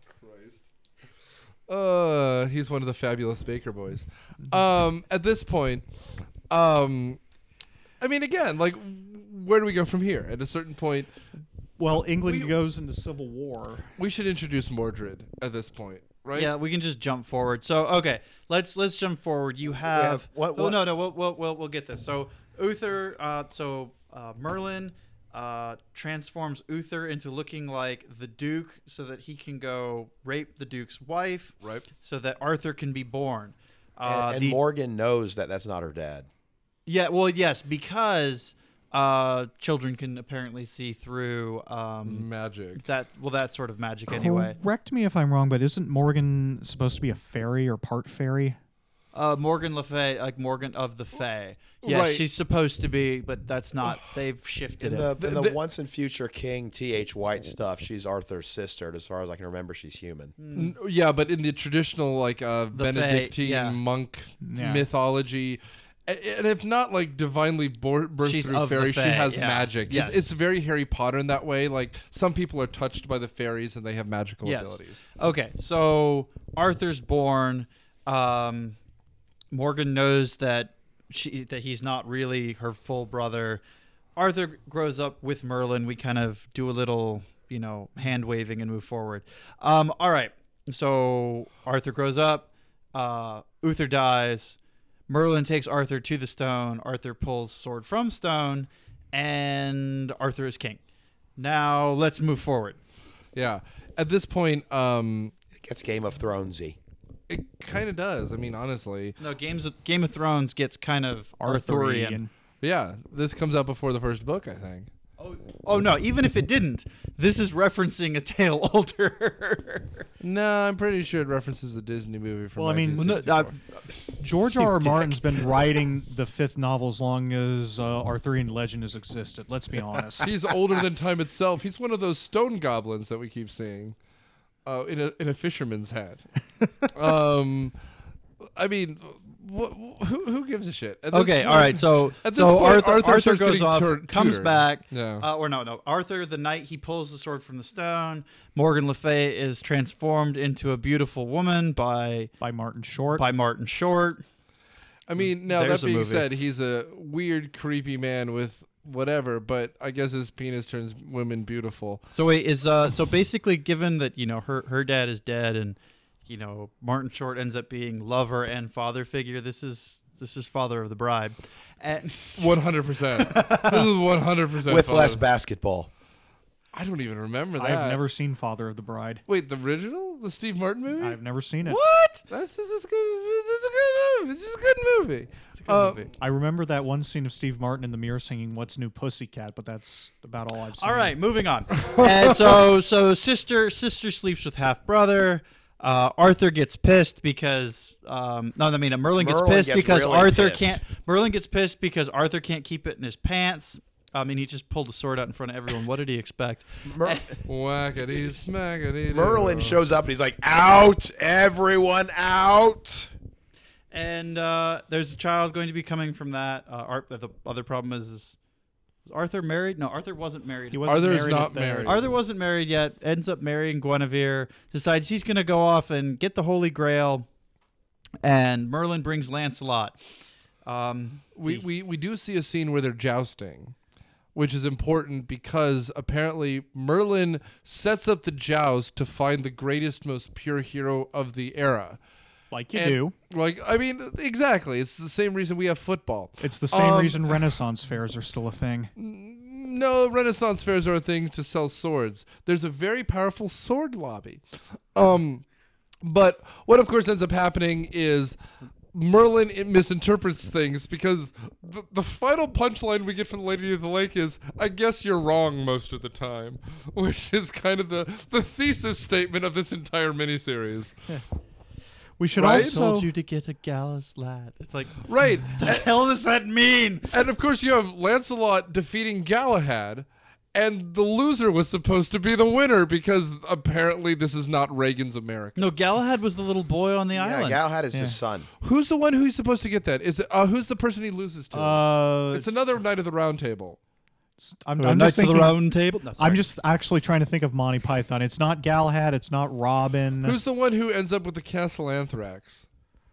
He's one of the fabulous Baker boys. At this point, I mean, again, like, where do we go from here? At a certain point, Well, England goes into civil war. we should introduce Mordred at this point, right? Yeah, we can just jump forward. So okay, let's jump forward. You have we'll get this. So Uther, Merlin transforms Uther into looking like the Duke, so that he can go rape the Duke's wife, Right. so that Arthur can be born. And Morgan knows that that's not her dad. Yeah, well, yes, because children can apparently see through Magic. that sort of magic anyway. Correct me if I'm wrong, but isn't Morgan supposed to be a fairy or part fairy? Morgan Le Fay, like Morgan of the Fae. Yes, Right. she's supposed to be, but that's not. They've shifted In it. the once and future King T.H. White stuff, she's Arthur's sister. As far as I can remember, she's human. Yeah, but in the traditional, like, Benedictine yeah. monk Yeah. mythology, and if not, like, divinely birthed She's through of the fairies, she Fae, has yeah. magic. Yes. It's very Harry Potter in that way. Like, some people are touched by the fairies and they have magical abilities. Okay, so Arthur's born. Morgan knows that he's not really her full brother. Arthur grows up with Merlin. We kind of do a little, hand waving and move forward. All right. So Arthur grows up. Uther dies. Merlin takes Arthur to the stone. Arthur pulls sword from stone, and Arthur is king. Now let's move forward. Yeah. At this point, It gets Game of Thronesy. it kind of does. I mean, honestly. No, Game of Thrones gets kind of Arthurian. Yeah, this comes out before the first book, I think. Oh no! Even if it didn't, this is referencing a tale older. No, I'm pretty sure it references a Disney movie from Well, I mean, 1964. George R.R. Martin's been writing the fifth novel as long as Arthurian legend has existed. Let's be honest. He's older than time itself. He's one of those stone goblins that we keep seeing in a fisherman's hat. I mean, who gives a shit? At this Okay, point- all right. So at this point, Arthur starts goes getting off, comes tutored. back. Yeah. Or no. Arthur, the knight, he pulls the sword from the stone. Morgan Le Fay is transformed into a beautiful woman by Martin Short. Martin Short. I mean, now There's that a being movie. said, he's a weird, creepy man with whatever, but I guess his penis turns women beautiful. So wait, is so basically, given that her dad is dead and Martin Short ends up being lover and father figure, this is father of the bride, and 100%. This is 100% With father. less basketball. I don't even remember that. I've never seen Father of the Bride. Wait, the original, the Steve Martin movie? I've never seen it. What? This is a good movie. This is a good movie. I remember that one scene of Steve Martin in the mirror singing "What's New Pussycat," but that's about all I've seen. all right, moving on. And so sister sleeps with half brother. Arthur gets pissed because Merlin gets pissed because really Arthur pissed. can't. Merlin gets pissed because Arthur can't keep it in his pants. I mean, he just pulled the sword out in front of everyone. What did he expect? Whackity smackity. Merlin shows up and he's like, "Out! Everyone out!" And there's a child going to be coming from that. The other problem is Arthur married? No, Arthur wasn't married. He wasn't Arthur's married not at the- married. Arthur wasn't married yet. Ends up marrying Guinevere. Decides he's going to go off and get the Holy Grail. And Merlin brings Lancelot. We do see a scene where they're jousting, which is important because apparently Merlin sets up the joust to find the greatest, most pure hero of the era. Like you And, do. Like, I mean, exactly. It's the same reason we have football. It's the same reason Renaissance fairs are still a thing. No, Renaissance fairs are a thing to sell swords. There's a very powerful sword lobby. But what, of course, ends up happening is Merlin misinterprets things because the final punchline we get from the Lady of the Lake is, "I guess you're wrong most of the time," which is kind of the thesis statement of this entire miniseries. We should Right? also Told you to get a gallows lad. It's like, Right. the hell does that mean? And of course, you have Lancelot defeating Galahad, and the loser was supposed to be the winner because apparently this is not Reagan's America. No, Galahad was the little boy on the Yeah, island. Galahad is his son. Who's the one who's supposed to get that? Is it who's the person he loses to? It's another Knight of the Round Table. I'm Knights just of the thinking, Round Table. No, sorry. I'm just actually trying to think of Monty Python. It's not Galahad. It's not Robin. Who's the one who ends up with the castle anthrax?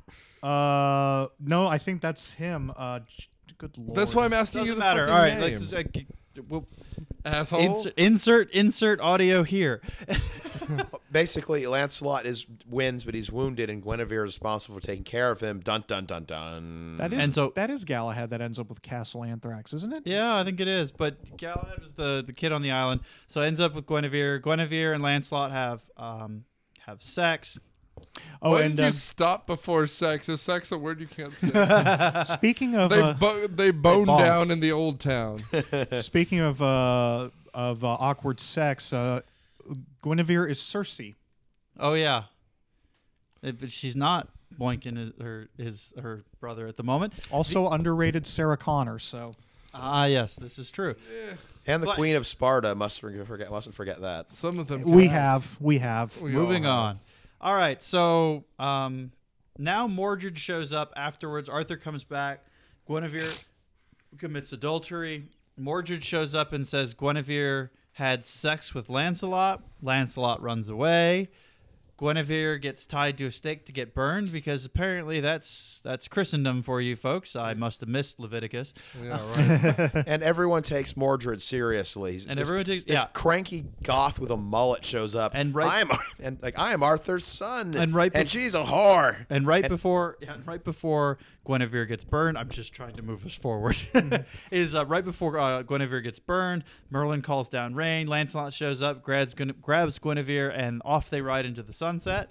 No, I think that's him. Good lord. That's why I'm asking Doesn't you the matter. fucking All right, name. we'll Asshole. insert audio here. Basically, Lancelot wins, but he's wounded, and Guinevere is responsible for taking care of him. Dun dun dun dun. That is Galahad that ends up with Castle Anthrax, isn't it? Yeah, I think it is. But Galahad was the kid on the island, so it ends up with Guinevere. Guinevere and Lancelot have sex. Oh, Why and did you stop before sex? Is sex a word you can't say? speaking of they bone bonked. down in the old town. speaking of awkward sex, Guinevere is Cersei. Oh yeah, but she's not boinking her brother at the moment. Also underrated Sarah Connor. So yes, this is true. And the Queen of Sparta mustn't forget that. Some of them. we have. Moving on. All right, so now Mordred shows up afterwards. Arthur comes back. Guinevere commits adultery. Mordred shows up and says Guinevere had sex with Lancelot. Lancelot runs away. Guinevere gets tied to a stake to get burned because apparently that's Christendom for you folks. I must have missed Leviticus. Yeah, right. And everyone takes Mordred seriously. This cranky goth with a mullet shows up, and I am Arthur's son, and she's a whore. And right before Guinevere gets burned, I'm just trying to move us forward. Is right before Guinevere gets burned, Merlin calls down rain. Lancelot shows up, grabs Guinevere, and off they ride into the sunset.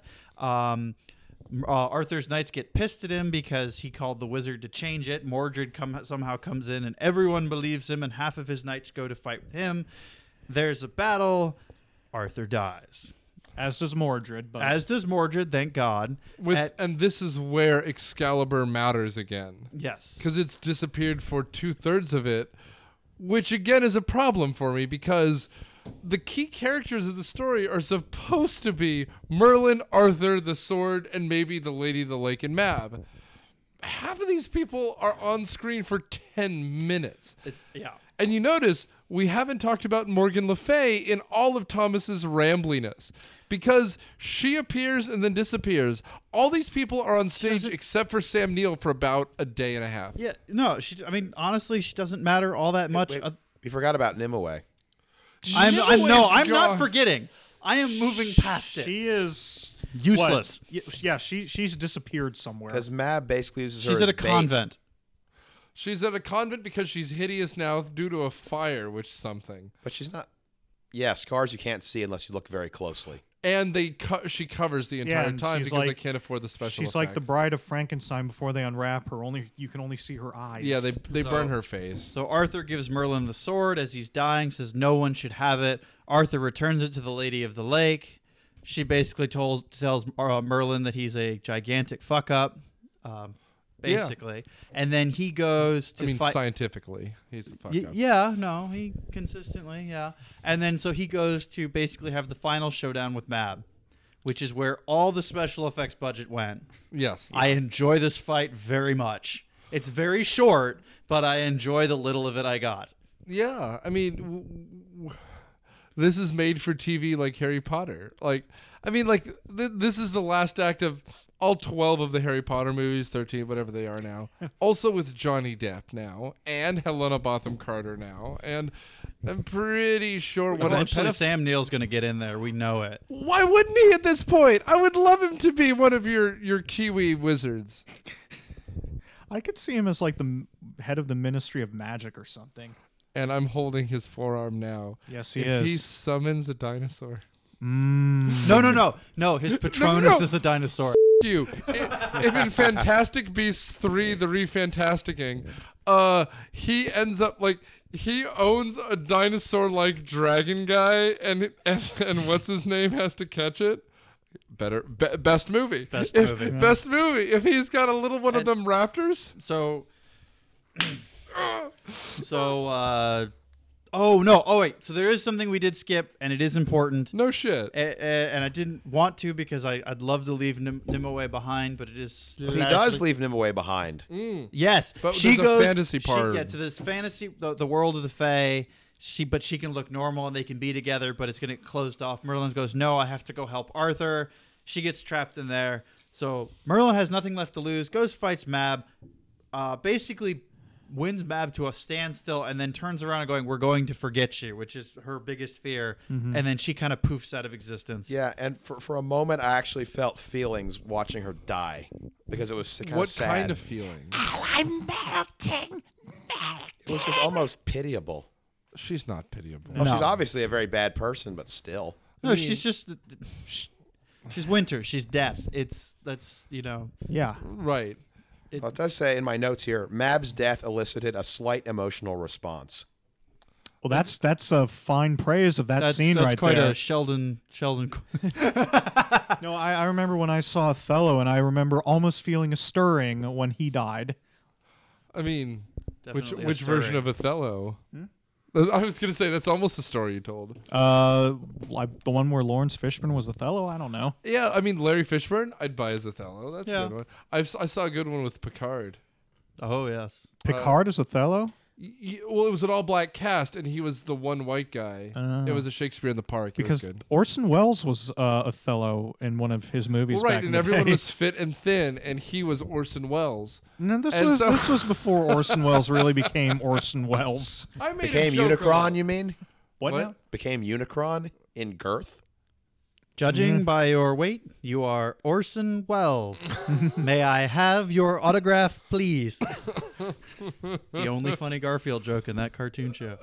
Arthur's knights get pissed at him because he called the wizard to change it. Mordred somehow comes in, and everyone believes him, and half of his knights go to fight with him. There's a battle. Arthur dies. As does Mordred. As does Mordred, thank God. And this is where Excalibur matters again. Yes. Because it's disappeared for 2/3 of it, which again is a problem for me because the key characters of the story are supposed to be Merlin, Arthur, the sword, and maybe the Lady of the Lake and Mab. Half of these people are on screen for 10 minutes. Yeah. And you notice we haven't talked about Morgan Le Fay in all of Thomas's rambliness because she appears and then disappears. All these people are on stage except for Sam Neill for about a day and a half. Yeah, no, honestly, she doesn't matter all that much. We forgot about Nimue. I'm not forgetting. I am moving past it. She is useless. Yeah, she's disappeared somewhere. Because Mab basically uses her She's as at a bait. convent. She's at a convent because she's hideous now due to a fire, which something. But she's not. Yeah, scars you can't see unless you look very closely. And she covers the entire time because they can't afford the special She's effects. like the bride of Frankenstein before they unwrap her. You can only see her eyes. Yeah, they burn her face. So Arthur gives Merlin the sword as he's dying, says no one should have it. Arthur returns it to the Lady of the Lake. She basically tells Merlin that he's a gigantic fuck up. Basically, and then he goes to fight. Scientifically, he's a fuck up. Yeah, no, he consistently, yeah. And then so he goes to basically have the final showdown with Mab, which is where all the special effects budget went. Yes. I enjoy this fight very much. It's very short, but I enjoy the little of it I got. Yeah, I mean, this is made for TV like Harry Potter. This is the last act of all 12 of the Harry Potter movies, 13, whatever they are now. Also with Johnny Depp now, and Helena Bonham Carter now, and I'm pretty sure eventually Sam Neill's going to get in there. We know it. Why wouldn't he at this point? I would love him to be one of your Kiwi wizards. I could see him as like the head of the Ministry of Magic or something. And I'm holding his forearm now. Yes, he is. He summons a dinosaur. No. His Patronus is a dinosaur. You. If in Fantastic Beasts 3, the Refantasticking, he ends up he owns a dinosaur-like dragon guy, and what's his name has to catch it. Best movie. Best movie. If he's got a little one of them raptors. So there is something we did skip, and it is important. No shit. And I didn't want to because I'd love to leave Nimue behind, but it is. He does leave Nimue behind. Yes, but she there's goes a fantasy part. To this fantasy, the world of the Fae. but she can look normal and they can be together, but it's gonna get closed off. Merlin goes, no, I have to go help Arthur. She gets trapped in there. So Merlin has nothing left to lose. Goes fights Mab. Basically wins Mab to a standstill, and then turns around and going, we're going to forget you, which is her biggest fear. And then she kind of poofs out of existence. Yeah, and for a moment, I actually felt feelings watching her die because it was kind of What sad. kind of feeling? Oh, I'm melting. It was just almost pitiable. She's not pitiable. Well, she's obviously a very bad person, but still. No, she's just... She's winter. She's death. That's Yeah. Right. Well, it does say in my notes here, Mab's death elicited a slight emotional response. Well, that's a fine praise of that scene that's right quite there. a Sheldon. No, I remember when I saw Othello, and I remember almost feeling a stirring when he died. I mean, Definitely which a version story. of Othello? I was going to say that's almost a story you told. The one where Lawrence Fishburne was Othello. I don't know. Yeah, I mean Larry Fishburne, I'd buy as Othello. That's Yeah. a good one. I saw a good one with Picard. Oh yes. Picard is Othello. Well, it was an all-black cast, and he was the one white guy. It was a Shakespeare in the Park. It Because was good. Orson Welles was Othello in one of his movies. Well, right, back in and the everyone day. was fit and thin, and he was Orson Welles. No, this and was so- this was before Orson Welles really became Orson Welles. I made Became a joke Unicron, about- you mean? What? What? Now? Became Unicron in girth? Judging by your weight, you are Orson Welles. May I have your autograph, please? The only funny Garfield joke in that cartoon show.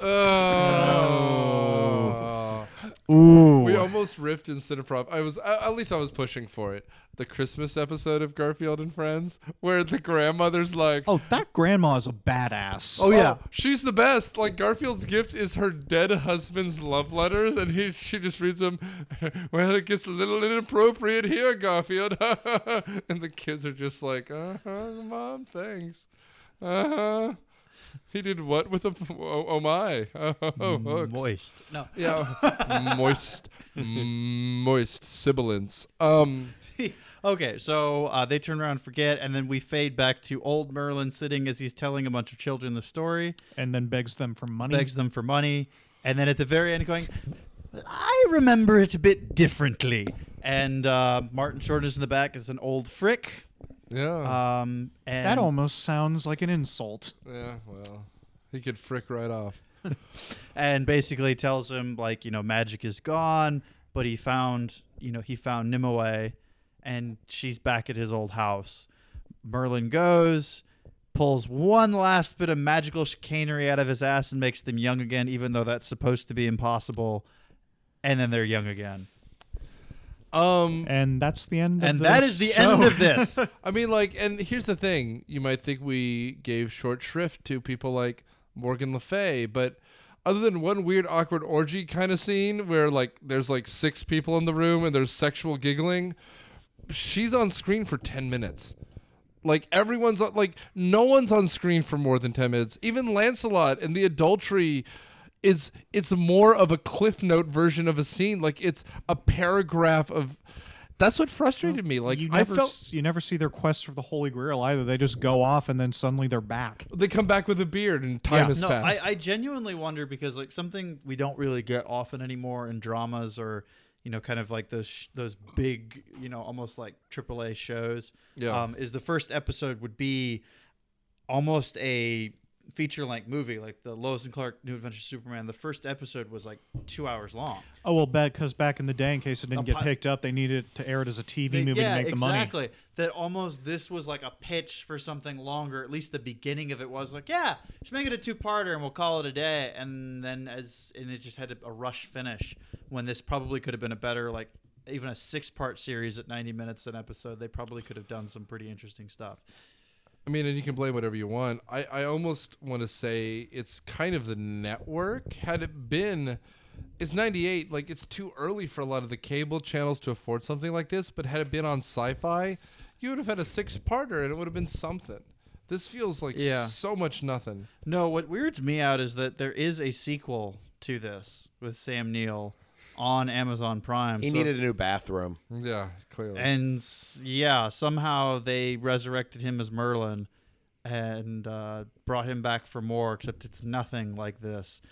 Oh. Ooh. We almost riffed in Cineprop. At least I was pushing for it. The Christmas episode of Garfield and Friends, where the grandmother's like, Oh, that grandma is a badass. "Oh, she's the best." Like Garfield's gift is her dead husband's love letters, and she just reads them. Well, it gets a little inappropriate here, Garfield. And the kids are just like, Mom, thanks. He did what with a? Oh my! Hooks. Moist. No. Yeah, moist sibilance. Okay, so they turn around and forget, and then we fade back to old Merlin sitting as he's telling a bunch of children the story, And then begs them for money. begs them for money, and then at the very end going, I remember it a bit differently. And Martin Short is in the back as an old frick. Yeah, And That almost sounds like an insult. yeah. Well, he could frick right off. and basically tells him like, magic is gone, but he found Nimue, and she's back at his old house. Merlin goes, pulls one last bit of magical chicanery out of his ass and makes them young again, even though that's supposed to be impossible. And then they're young again. And that's the end of And the that is the show. end of this. I mean, like, and here's the thing: you might think we gave short shrift to people like Morgan Le Fay, but other than one weird, awkward orgy kind of scene where like there's like 6 people in the room and there's sexual giggling, she's on screen for 10 minutes. Like everyone's like no one's on screen for more than 10 minutes. Even Lancelot and the adultery it's more of a Cliff Note version of a scene. Like it's a paragraph of. That's what frustrated me. Like you I never, felt you never see their quest for the Holy Grail either. They just go off and then suddenly they're back. they come back with a beard and time has No, passed. I genuinely wonder because like something we don't really get often anymore in dramas or kind of like those big almost like AAA shows. Yeah. Is the first episode would be almost a feature-length movie, like the Lois and Clark New Adventures of Superman. The first episode was like 2 hours long. Oh, well, because back in the day, in case it didn't get picked up, they needed to air it as a TV movie to make the money. Exactly. That almost this was like a pitch for something longer. At least the beginning of it was like, yeah, just make it a 2-parter and we'll call it a day. And then it just had a rush finish when this probably could have been a better like even a 6-part series at 90 minutes an episode. They probably could have done some pretty interesting stuff. I mean, and you can blame whatever you want. I almost want to say it's kind of the network. Had it been, it's 98, like it's too early for a lot of the cable channels to afford something like this, but had it been on Sci-Fi, you would have had a 6-parter and it would have been something. This feels like so much nothing. No, what weirds me out is that there is a sequel to this with Sam Neill on Amazon Prime. He needed a new bathroom. Yeah, clearly. And somehow they resurrected him as Merlin and brought him back for more, except it's nothing like this.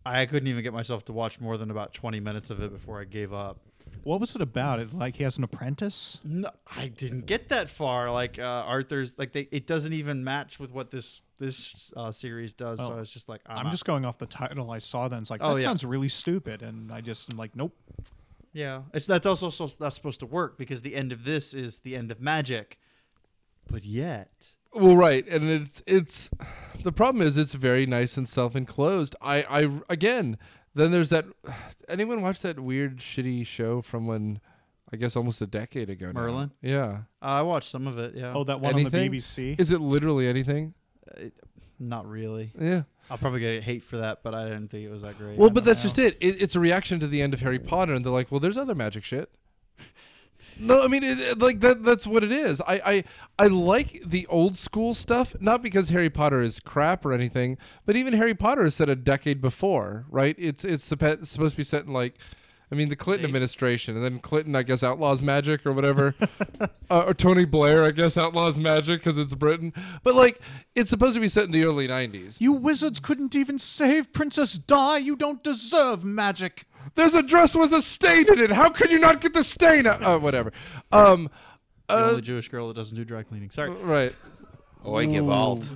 I couldn't even get myself to watch more than about 20 minutes of it before I gave up. What was it about? It like he has an apprentice? No, I didn't get that far. Like Arthur's, like it doesn't even match with what this series does. So it's just like I'm just going off the title I saw. Then it's like that sounds really stupid, and I just am like, nope. Yeah, that's also not supposed to work because the end of this is the end of magic, but yet. Well, right, and it's the problem is it's very nice and self-enclosed. I again, then there's that. Anyone watch that weird, shitty show from when, I guess, almost a decade ago now? Merlin? Yeah. I watched some of it, yeah. Oh, that one Anything? on the BBC? Is it literally anything? Not really. Yeah. I'll probably get hate for that, but I didn't think it was that great. Well, but that's just it. It's a reaction to the end of Harry Potter, and they're like, well, there's other magic shit. No, I mean, like that's what it is. I like the old school stuff, not because Harry Potter is crap or anything, but even Harry Potter is set a decade before, right? It's supposed to be set in like, I mean, the Clinton administration, and then Clinton, I guess, outlaws magic or whatever. Or Tony Blair, I guess, outlaws magic because it's Britain. But like, it's supposed to be set in the early 90s. You wizards couldn't even save Princess Di. You don't deserve magic. There's a dress with a stain in it. How could you not get the stain out? Whatever. The only Jewish girl that doesn't do dry cleaning. Sorry. Right. Oi, Gewalt.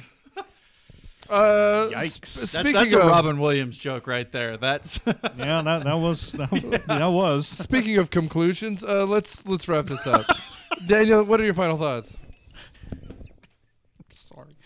Yikes. That's a Robin Williams joke right there. That's yeah, that was. Speaking of conclusions, let's wrap this up. Daniel, what are your final thoughts? Sorry.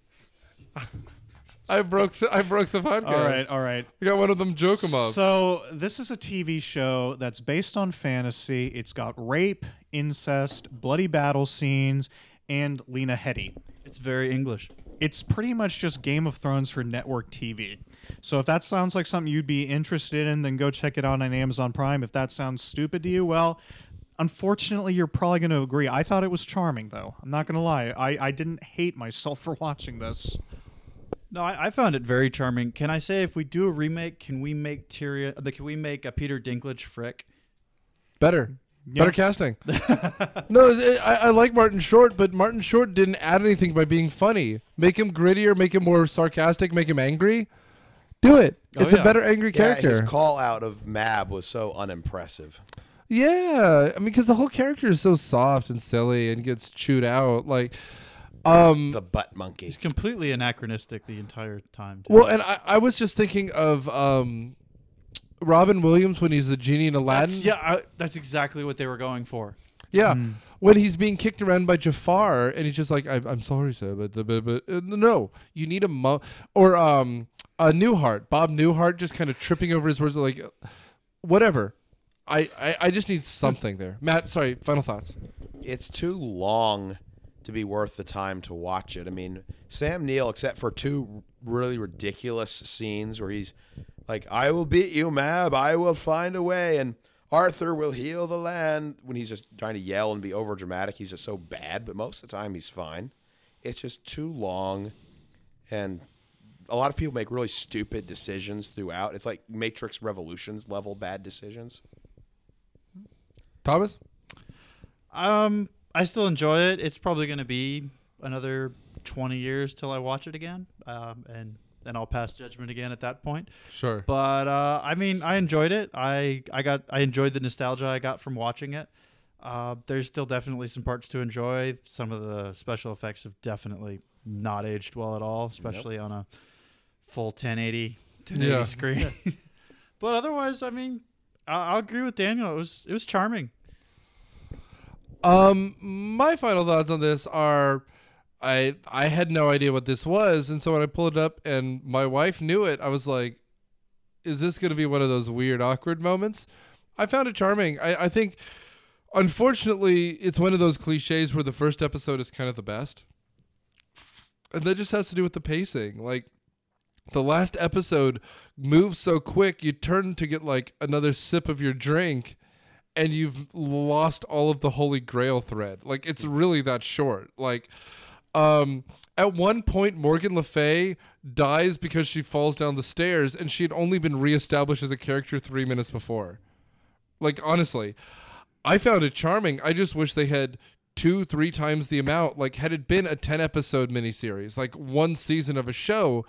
I broke the podcast. All right. We got one of them joke 'em up. So this is a TV show that's based on fantasy. It's got rape, incest, bloody battle scenes, and Lena Headey. it's very English. It's pretty much just Game of Thrones for network TV. So if that sounds like something you'd be interested in, then go check it out on Amazon Prime. If that sounds stupid to you, well, unfortunately, you're probably going to agree. I thought it was charming, though. I'm not going to lie. I didn't hate myself for watching this. No, I found it very charming. Can I say if we do a remake, can we make Tyrion? Can we make a Peter Dinklage Frick? Better casting. No, I like Martin Short, but Martin Short didn't add anything by being funny. Make him grittier, make him more sarcastic, make him angry. Do it. It's a better angry character. His call out of Mab was so unimpressive. Yeah, I mean, because the whole character is so soft and silly and gets chewed out. Like, the butt monkey. He's completely anachronistic the entire time, too. Well, and I was just thinking of Robin Williams when he's the genie in Aladdin. That's exactly what they were going for. Yeah, when he's being kicked around by Jafar, and he's just like, "I'm sorry, sir, but no, you need a Newhart, Bob Newhart, just kind of tripping over his words, like, whatever. I just need something there. Matt, sorry, final thoughts. It's too long to be worth the time to watch it. I mean, Sam Neill, except for two really ridiculous scenes where he's like, "I will beat you, Mab. I will find a way, and Arthur will heal the land." When he's just trying to yell and be over dramatic, he's just so bad. But most of the time, he's fine. It's just too long, and a lot of people make really stupid decisions throughout. It's like Matrix Revolutions level bad decisions. Thomas? I still enjoy it. It's probably going to be another 20 years till I watch it again, and then I'll pass judgment again at that point. Sure. But I mean, I enjoyed it. I enjoyed the nostalgia I got from watching it. There's still definitely some parts to enjoy. Some of the special effects have definitely not aged well at all, especially on a full 1080 screen. But otherwise, I mean, I'll agree with Daniel. It was charming. My final thoughts on this are, I had no idea what this was, and so when I pulled it up and my wife knew it, I was like, is this going to be one of those weird, awkward moments? I found it charming. I think, unfortunately, it's one of those cliches where the first episode is kind of the best. And that just has to do with the pacing. Like, the last episode moves so quick, you turn to get like another sip of your drink, and you've lost all of the Holy Grail thread. Like, it's really that short. Like, at one point, Morgan Le Fay dies because she falls down the stairs, and she had only been reestablished as a character 3 minutes before. Like, honestly, I found it charming. I just wish they had 2-3 times the amount. Like, had it been a 10-episode miniseries, like one season of a show,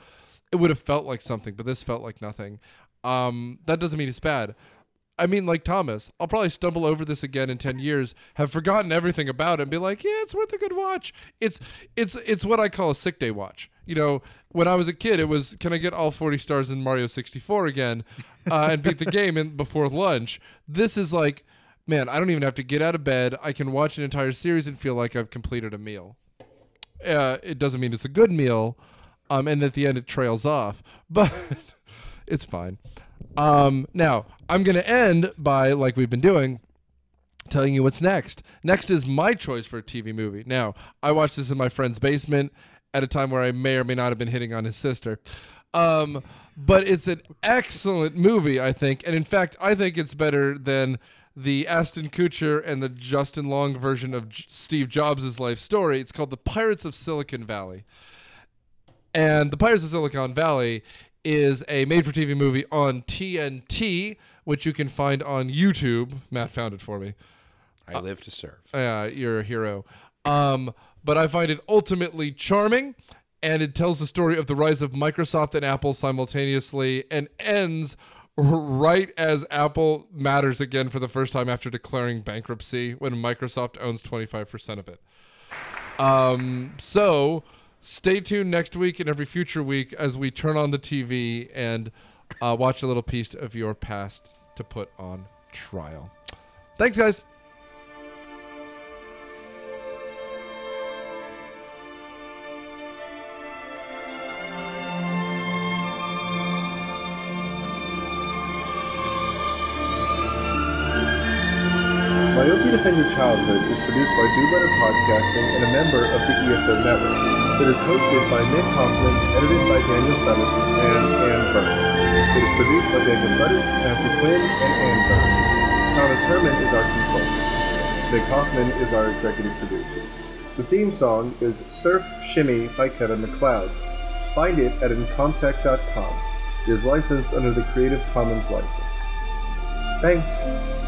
it would have felt like something, but this felt like nothing. That doesn't mean it's bad. I mean, like Thomas, I'll probably stumble over this again in 10 years, have forgotten everything about it, and be like, yeah, it's worth a good watch. It's what I call a sick day watch. You know, when I was a kid, it was, can I get all 40 stars in Mario 64 again and beat the game before lunch? This is like, man, I don't even have to get out of bed. I can watch an entire series and feel like I've completed a meal. It doesn't mean it's a good meal, and at the end it trails off, but it's fine. Now, I'm going to end by, like we've been doing, telling you what's next. Next is my choice for a TV movie. Now, I watched this in my friend's basement at a time where I may or may not have been hitting on his sister. But it's an excellent movie, I think. And in fact, I think it's better than the Ashton Kutcher and the Justin Long version of Steve Jobs' life story. It's called The Pirates of Silicon Valley. And The Pirates of Silicon Valley is a made-for-TV movie on TNT, which you can find on YouTube. Matt found it for me. I live to serve. You're a hero. But I find it ultimately charming, and it tells the story of the rise of Microsoft and Apple simultaneously, and ends right as Apple matters again for the first time after declaring bankruptcy, when Microsoft owns 25% of it. So stay tuned next week and every future week as we turn on the TV and watch a little piece of your past to put on trial. Thanks, guys. Myopia Defend Your Childhood is produced by Do Better Podcasting and a member of the ESO Network. It is hosted by Nick Hoffman, edited by Daniel Suttis and Ann Burke. It is produced by Daniel Suttis, Nancy Quinn, and Ann Burke. Thomas Herman is our consultant. Nick Hoffman is our executive producer. The theme song is Surf Shimmy by Kevin MacLeod. Find it at incomptech.com. It is licensed under the Creative Commons license. Thanks.